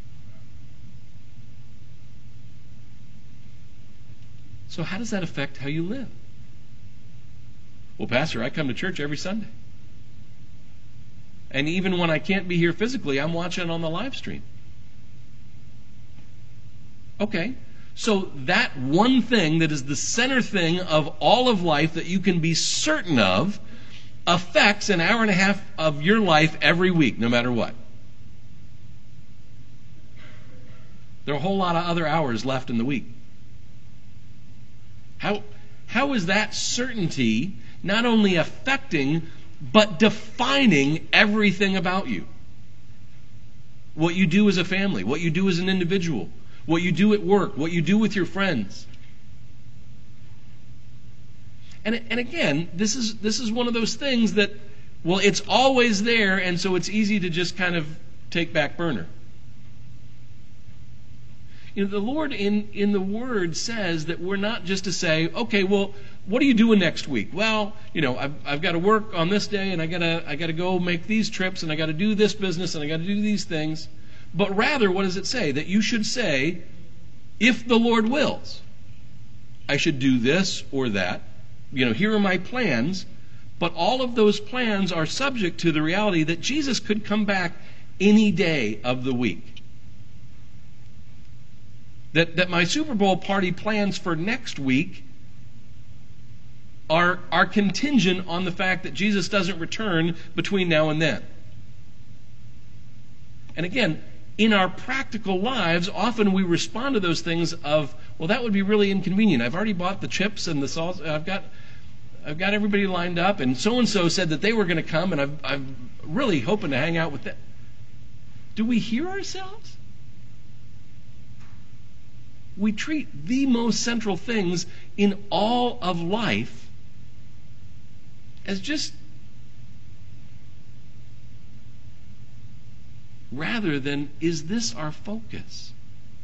So how does that affect how you live? Well, Pastor, I come to church every Sunday. And even when I can't be here physically, I'm watching on the live stream. Okay, so that one thing that is the center thing of all of life that you can be certain of affects an hour and a half of your life every week, no matter what. There are a whole lot of other hours left in the week. How is that certainty not only affecting, but defining everything about you? What you do as a family, what you do as an individual, what you do at work, what you do with your friends. And again, this is one of those things that, well, it's always there, and so it's easy to just kind of take back burner. You know, the Lord in the Word says that we're not just to say, okay, well, what are you doing next week? Well, you know, I've got to work on this day, and I gotta go make these trips, and I got to do this business, and I got to do these things. But rather, what does it say? That you should say, if the Lord wills, I should do this or that. You know, here are my plans. But all of those plans are subject to the reality that Jesus could come back any day of the week. That my Super Bowl party plans for next week are contingent on the fact that Jesus doesn't return between now and then. And again, in our practical lives, often we respond to those things of, well, that would be really inconvenient. I've already bought the chips and the sauce. I've got everybody lined up, and so said that they were going to come, and I'm really hoping to hang out with them. Do we hear ourselves? We treat the most central things in all of life as just rather than, is this our focus?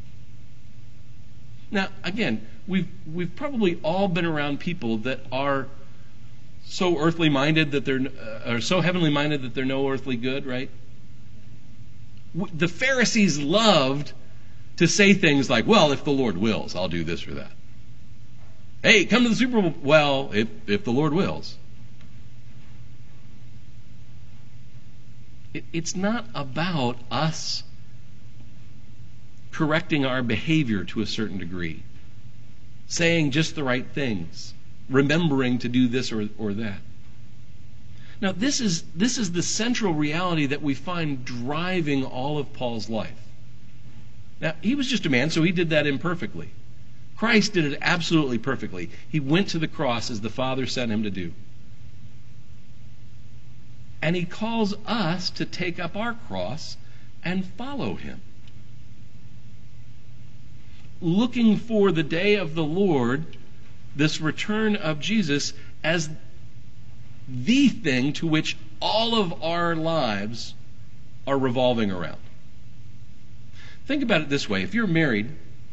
Now, again, we've probably all been around people that are so earthly minded that are so heavenly minded that they're no earthly good, right? The Pharisees loved to say things like, well, if the Lord wills, I'll do this or that. Hey, come to the Super Bowl. Well, if the Lord wills. It's not about us correcting our behavior to a certain degree, saying just the right things, remembering to do this or that. Now, this is the central reality that we find driving all of Paul's life. Now, he was just a man, so he did that imperfectly. Christ did it absolutely perfectly. He went to the cross as the Father sent him to do. And he calls us to take up our cross and follow him. Looking for the day of the Lord, this return of Jesus, as the thing to which all of our lives are revolving around. Think about it this way. If you're married,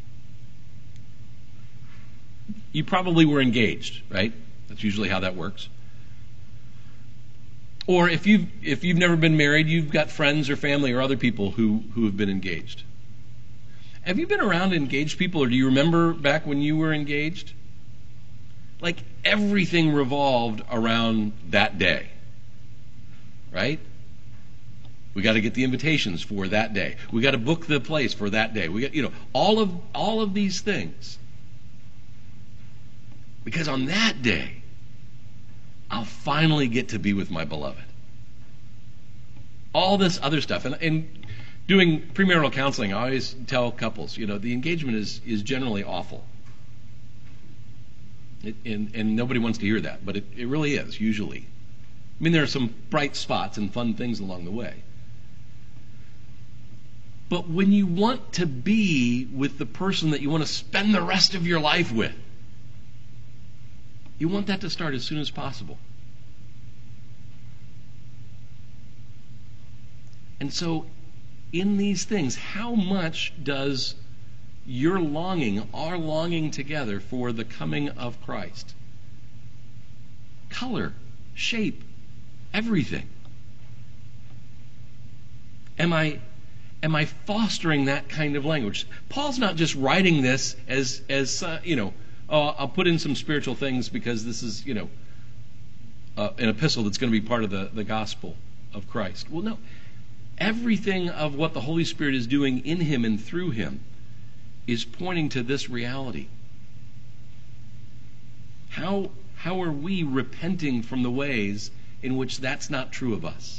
you probably were engaged, right? That's usually how that works. Or if you've never been married, you've got friends or family or other people who have been engaged. Have you been around engaged people, or do you remember back when you were engaged? Like everything revolved around that day, right? We got to get the invitations for that day. We got to book the place for that day. We got, all of these things. Because on that day, I'll finally get to be with my beloved. All this other stuff. And doing premarital counseling, I always tell couples, the engagement is generally awful. And nobody wants to hear that, but it really is, usually. I mean, there are some bright spots and fun things along the way. But when you want to be with the person that you want to spend the rest of your life with, you want that to start as soon as possible. And so, in these things, how much does our longing together for the coming of Christ, color, shape, everything. Am I fostering that kind of language? Paul's not just writing this as I'll put in some spiritual things because this is, an epistle that's going to be part of the gospel of Christ. Well, no. Everything of what the Holy Spirit is doing in him and through him is pointing to this reality. How are we repenting from the ways in which that's not true of us?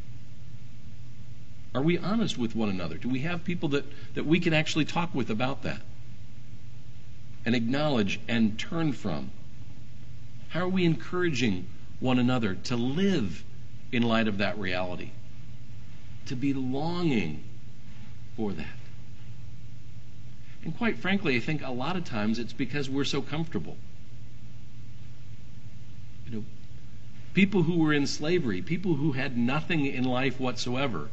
Are we honest with one another? Do we have people that we can actually talk with about that and acknowledge and turn from? How are we encouraging one another to live in light of that reality? To be longing for that. And quite frankly, I think a lot of times it's because we're so comfortable. People who were in slavery, people who had nothing in life whatsoever,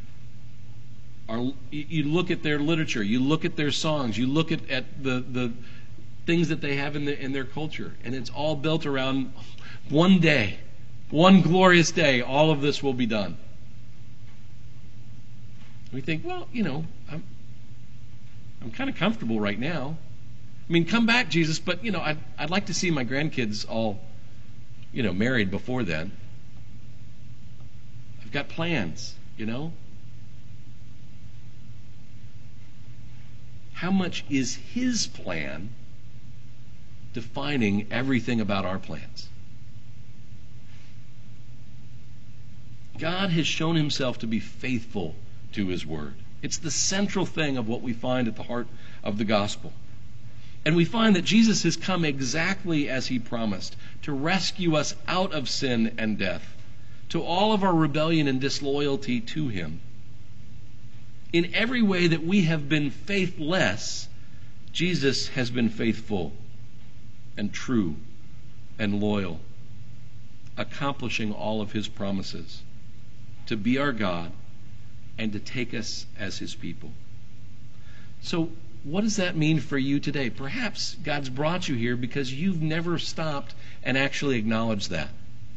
you look at their literature, you look at their songs, you look at the things that they have in their culture, and it's all built around one day, one glorious day, all of this will be done. We think, well, I'm kind of comfortable right now. I mean, come back, Jesus, but I'd like to see my grandkids all married before then. I've got plans, How much is his plan defining everything about our plans? God has shown himself to be faithful to his word. It's the central thing of what we find at the heart of the gospel. And we find that Jesus has come exactly as he promised, to rescue us out of sin and death, to all of our rebellion and disloyalty to him. In every way that we have been faithless, Jesus has been faithful and true and loyal, accomplishing all of his promises to be our God and to take us as his people. So, what does that mean for you today? Perhaps God's brought you here because you've never stopped and actually acknowledged that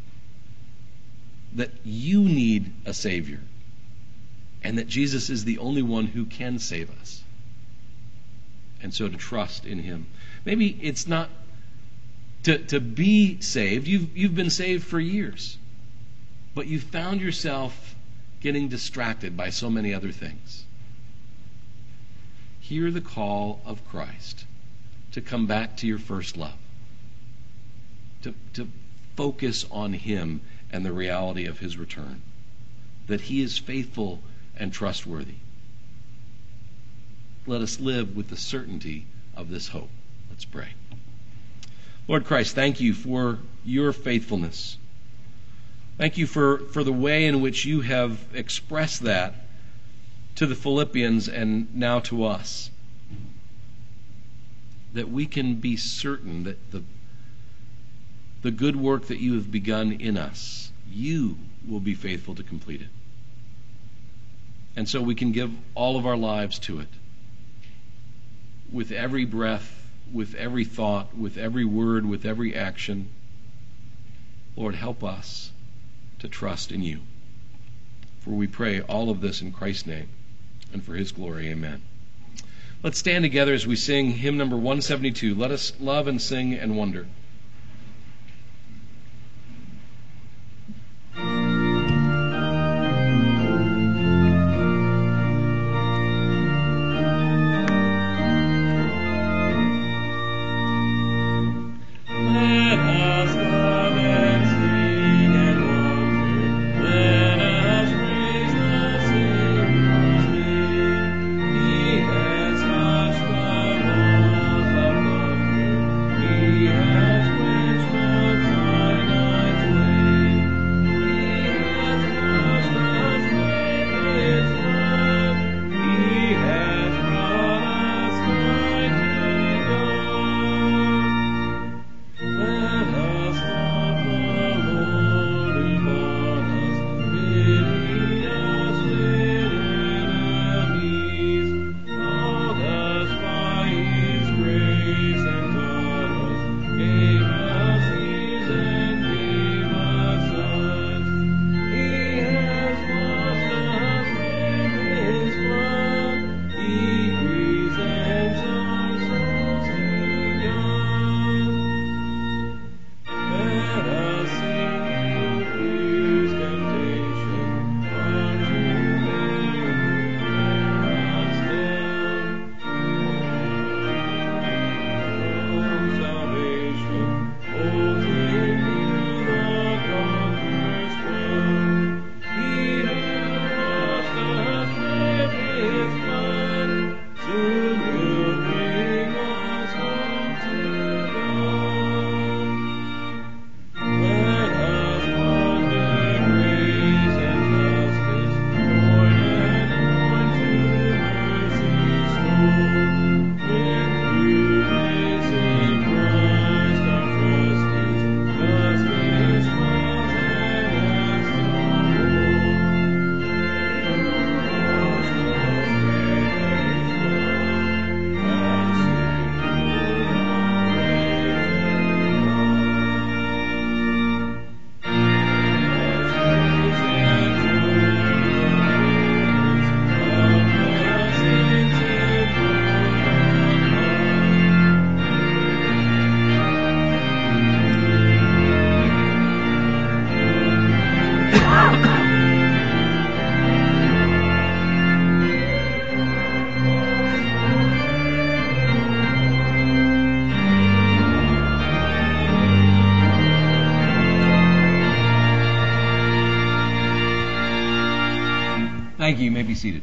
you need a Savior and that Jesus is the only one who can save us. And so to trust in him. Maybe it's not to be saved. You've been saved for years, but you've found yourself getting distracted by so many other things. Hear the call of Christ to come back to your first love, to focus on him and the reality of his return, that he is faithful and trustworthy. Let us live with the certainty of this hope. Let's pray. Lord Christ, thank you for your faithfulness. Thank you for the way in which you have expressed that to the Philippians and now to us. That we can be certain that the good work that you have begun in us, you will be faithful to complete it. And so we can give all of our lives to it. With every breath, with every thought, with every word, with every action. Lord, help us to trust in you. For we pray all of this in Christ's name and for his glory. Amen. Let's stand together as we sing hymn number 172. Let us love and sing and wonder. Yeah. Thank you. You may be seated.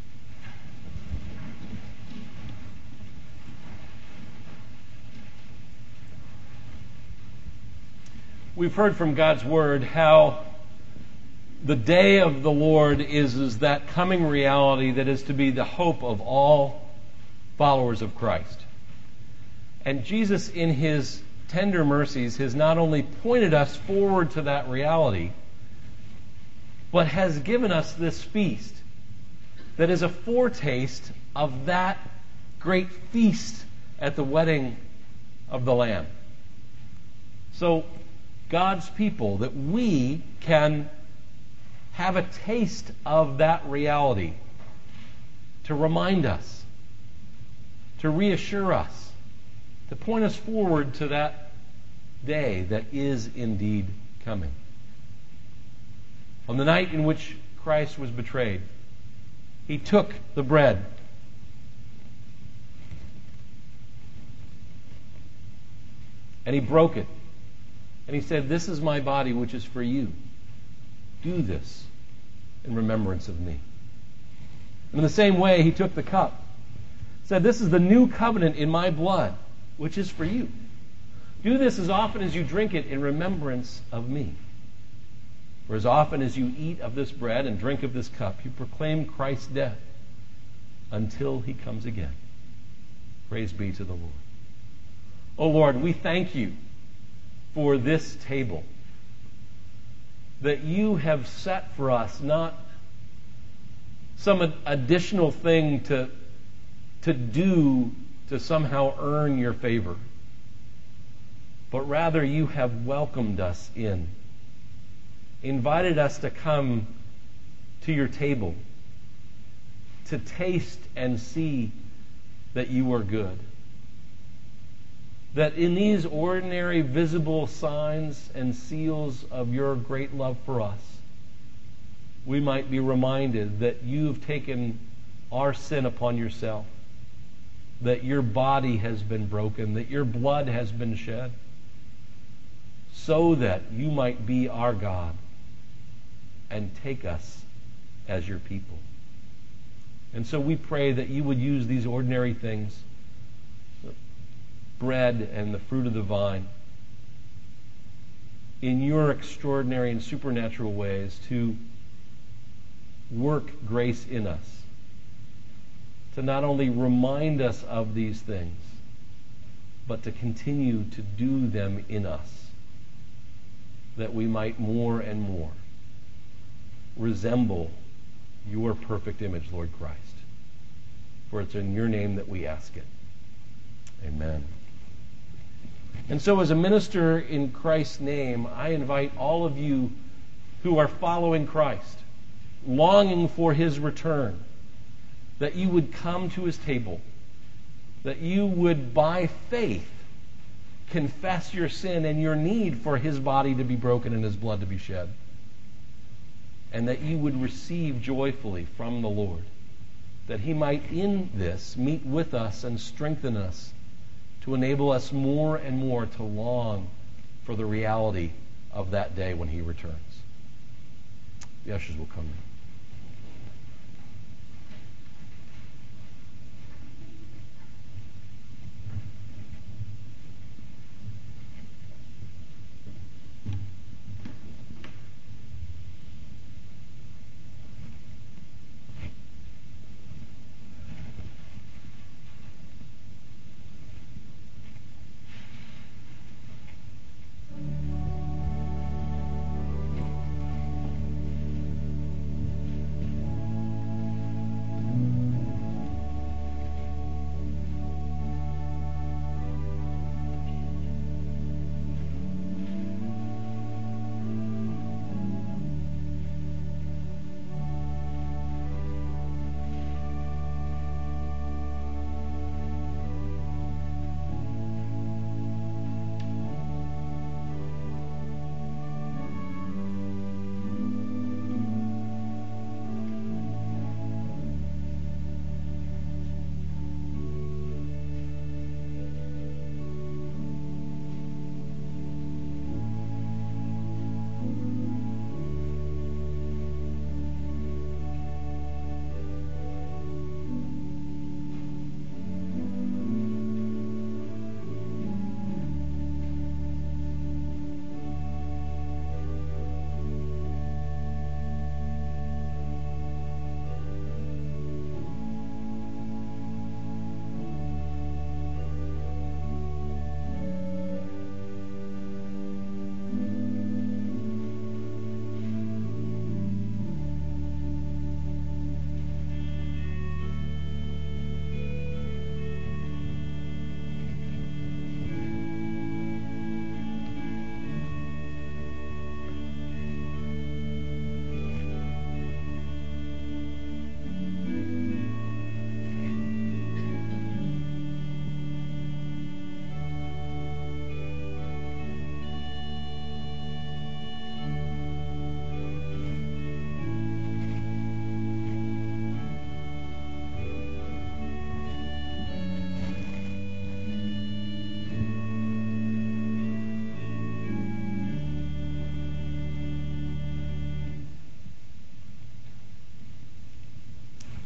We've heard from God's Word how the day of the Lord is that coming reality that is to be the hope of all followers of Christ. And Jesus, in His tender mercies, has not only pointed us forward to that reality, but has given us this feast that is a foretaste of that great feast at the wedding of the Lamb. So, God's people, that we can have a taste of that reality to remind us, to reassure us, to point us forward to that day that is indeed coming. On the night in which Christ was betrayed, He took the bread. And He broke it. And He said, "This is my body, which is for you. Do this in remembrance of me." And in the same way, He took the cup. Said, "This is the new covenant in my blood, which is for you. Do this as often as you drink it in remembrance of me. For as often as you eat of this bread and drink of this cup, you proclaim Christ's death until He comes again." Praise be to the Lord. Oh Lord, we thank You for this table that You have set for us, not some additional thing to do to somehow earn Your favor, but rather You have welcomed us in, invited us to come to Your table, to taste and see that You are good. That in these ordinary visible signs and seals of Your great love for us, we might be reminded that You've taken our sin upon Yourself, that Your body has been broken, that Your blood has been shed, so that You might be our God and take us as Your people. And so we pray that You would use these ordinary things, bread and the fruit of the vine, in Your extraordinary and supernatural ways to work grace in us, to not only remind us of these things, but to continue to do them in us, that we might more and more resemble Your perfect image, Lord Christ. For it's in Your name that we ask it. Amen. And so as a minister in Christ's name, I invite all of you who are following Christ, longing for His return, that you would come to His table, that you would by faith confess your sin and your need for His body to be broken and His blood to be shed, and that you would receive joyfully from the Lord, that He might in this meet with us and strengthen us to enable us more and more to long for the reality of that day when He returns. The ushers will come now.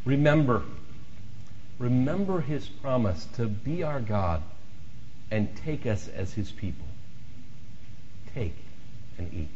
Remember his promise to be our God and take us as his people. Take and eat.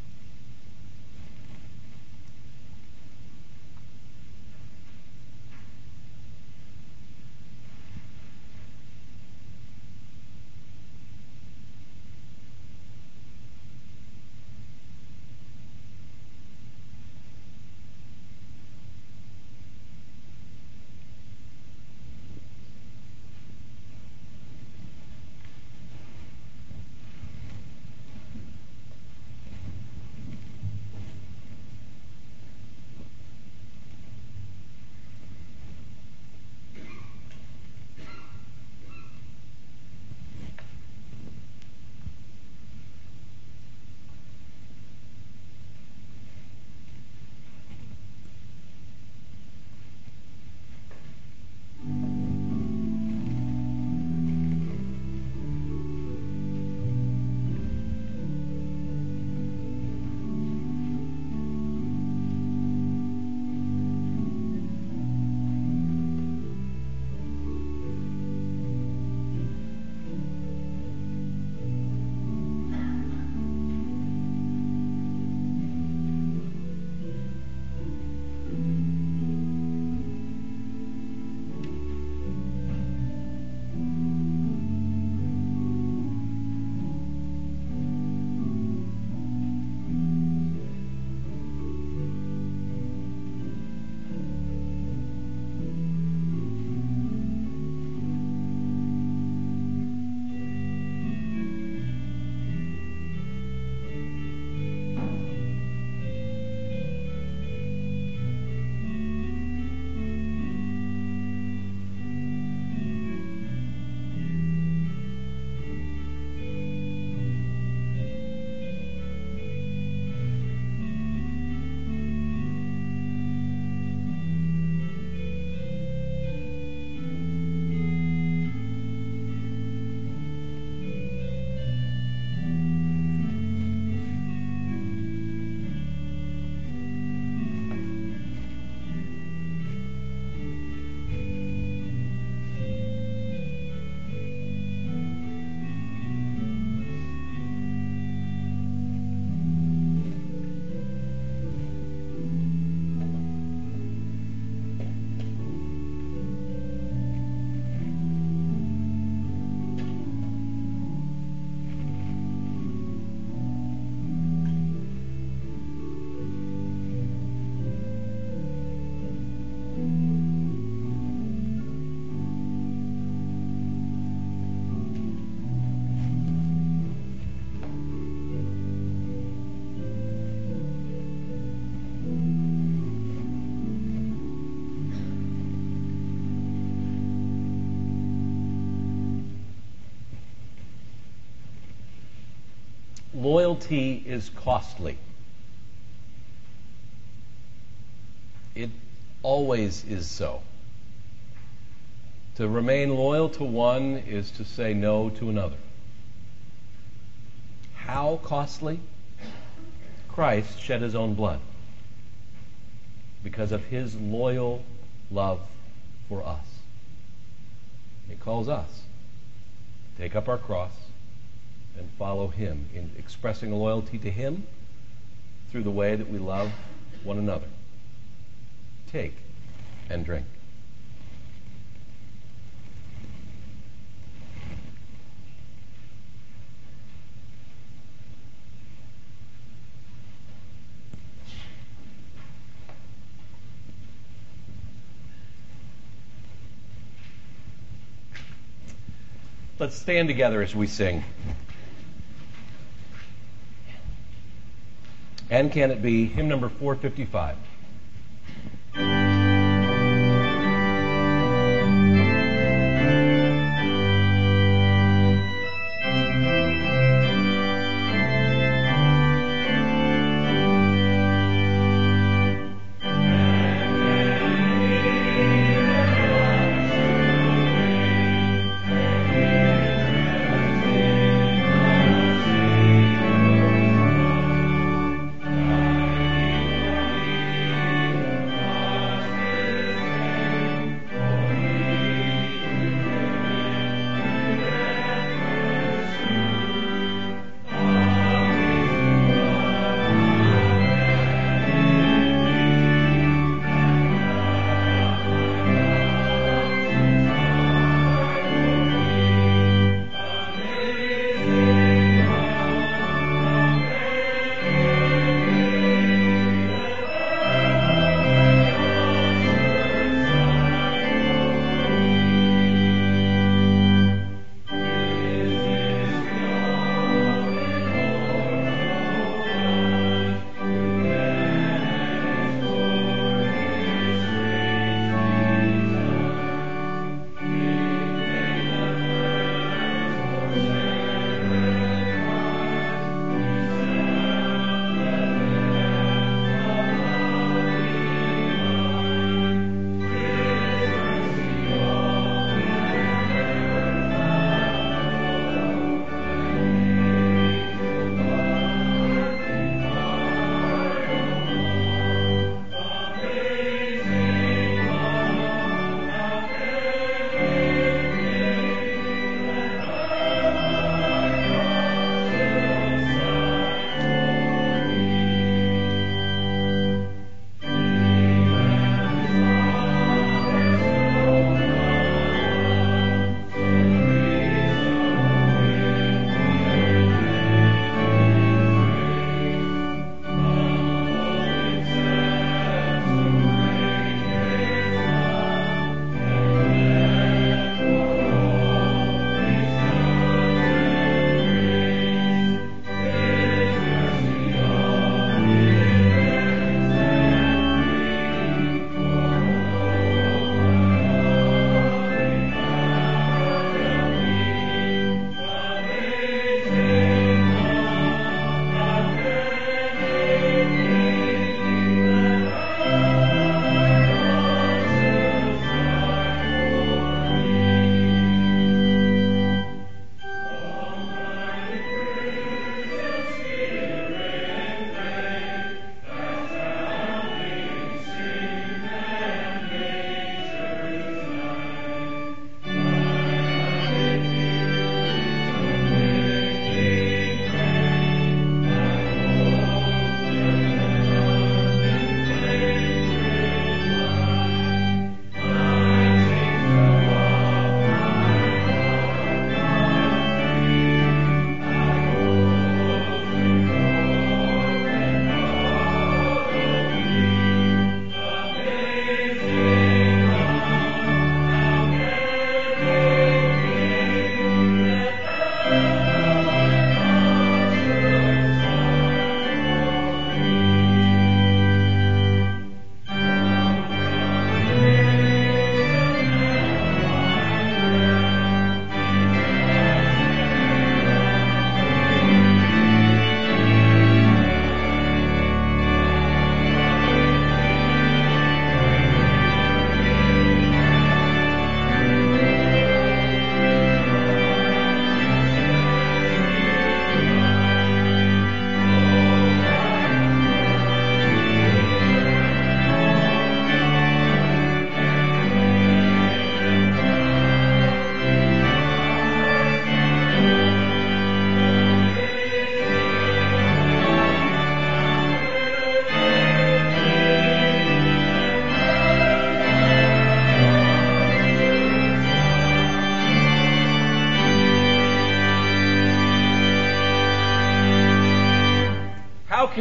Loyalty is costly. It always is so. To remain loyal to one is to say no to another. How costly? Christ shed his own blood because of his loyal love for us. He calls us to take up our cross and follow him in expressing loyalty to him through the way that we love one another. Take and drink. Let's stand together as we sing. And can it be hymn number 455?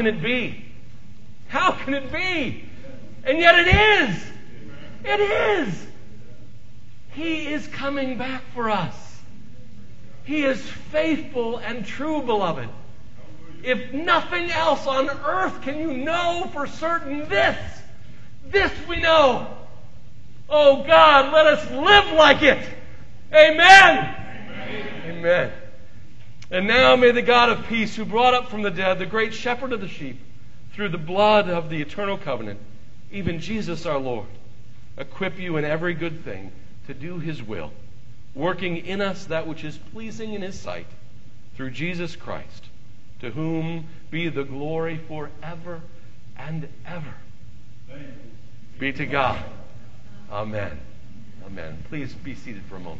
can it be? How can it be? And yet it is. It is. He is coming back for us. He is faithful and true, beloved. If nothing else on earth can you know for certain this we know. Oh God, let us live like it. Amen. Amen. And now may the God of peace, who brought up from the dead the great shepherd of the sheep through the blood of the eternal covenant, even Jesus our Lord, equip you in every good thing to do His will, working in us that which is pleasing in His sight, through Jesus Christ, to whom be the glory forever and ever. Be to God. Amen. Amen. Please be seated for a moment.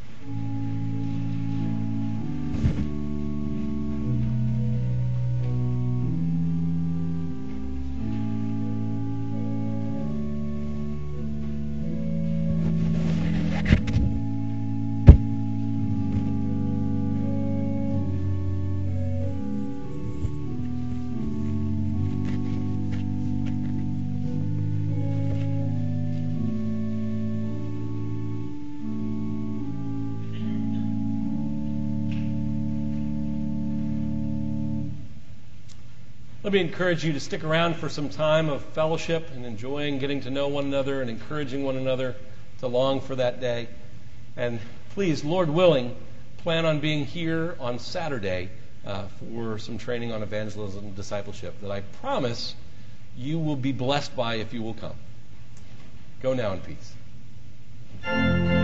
Let me encourage you to stick around for some time of fellowship and enjoying getting to know one another and encouraging one another to long for that day. And please, Lord willing, plan on being here on Saturday for some training on evangelism and discipleship that I promise you will be blessed by if you will come. Go now in peace.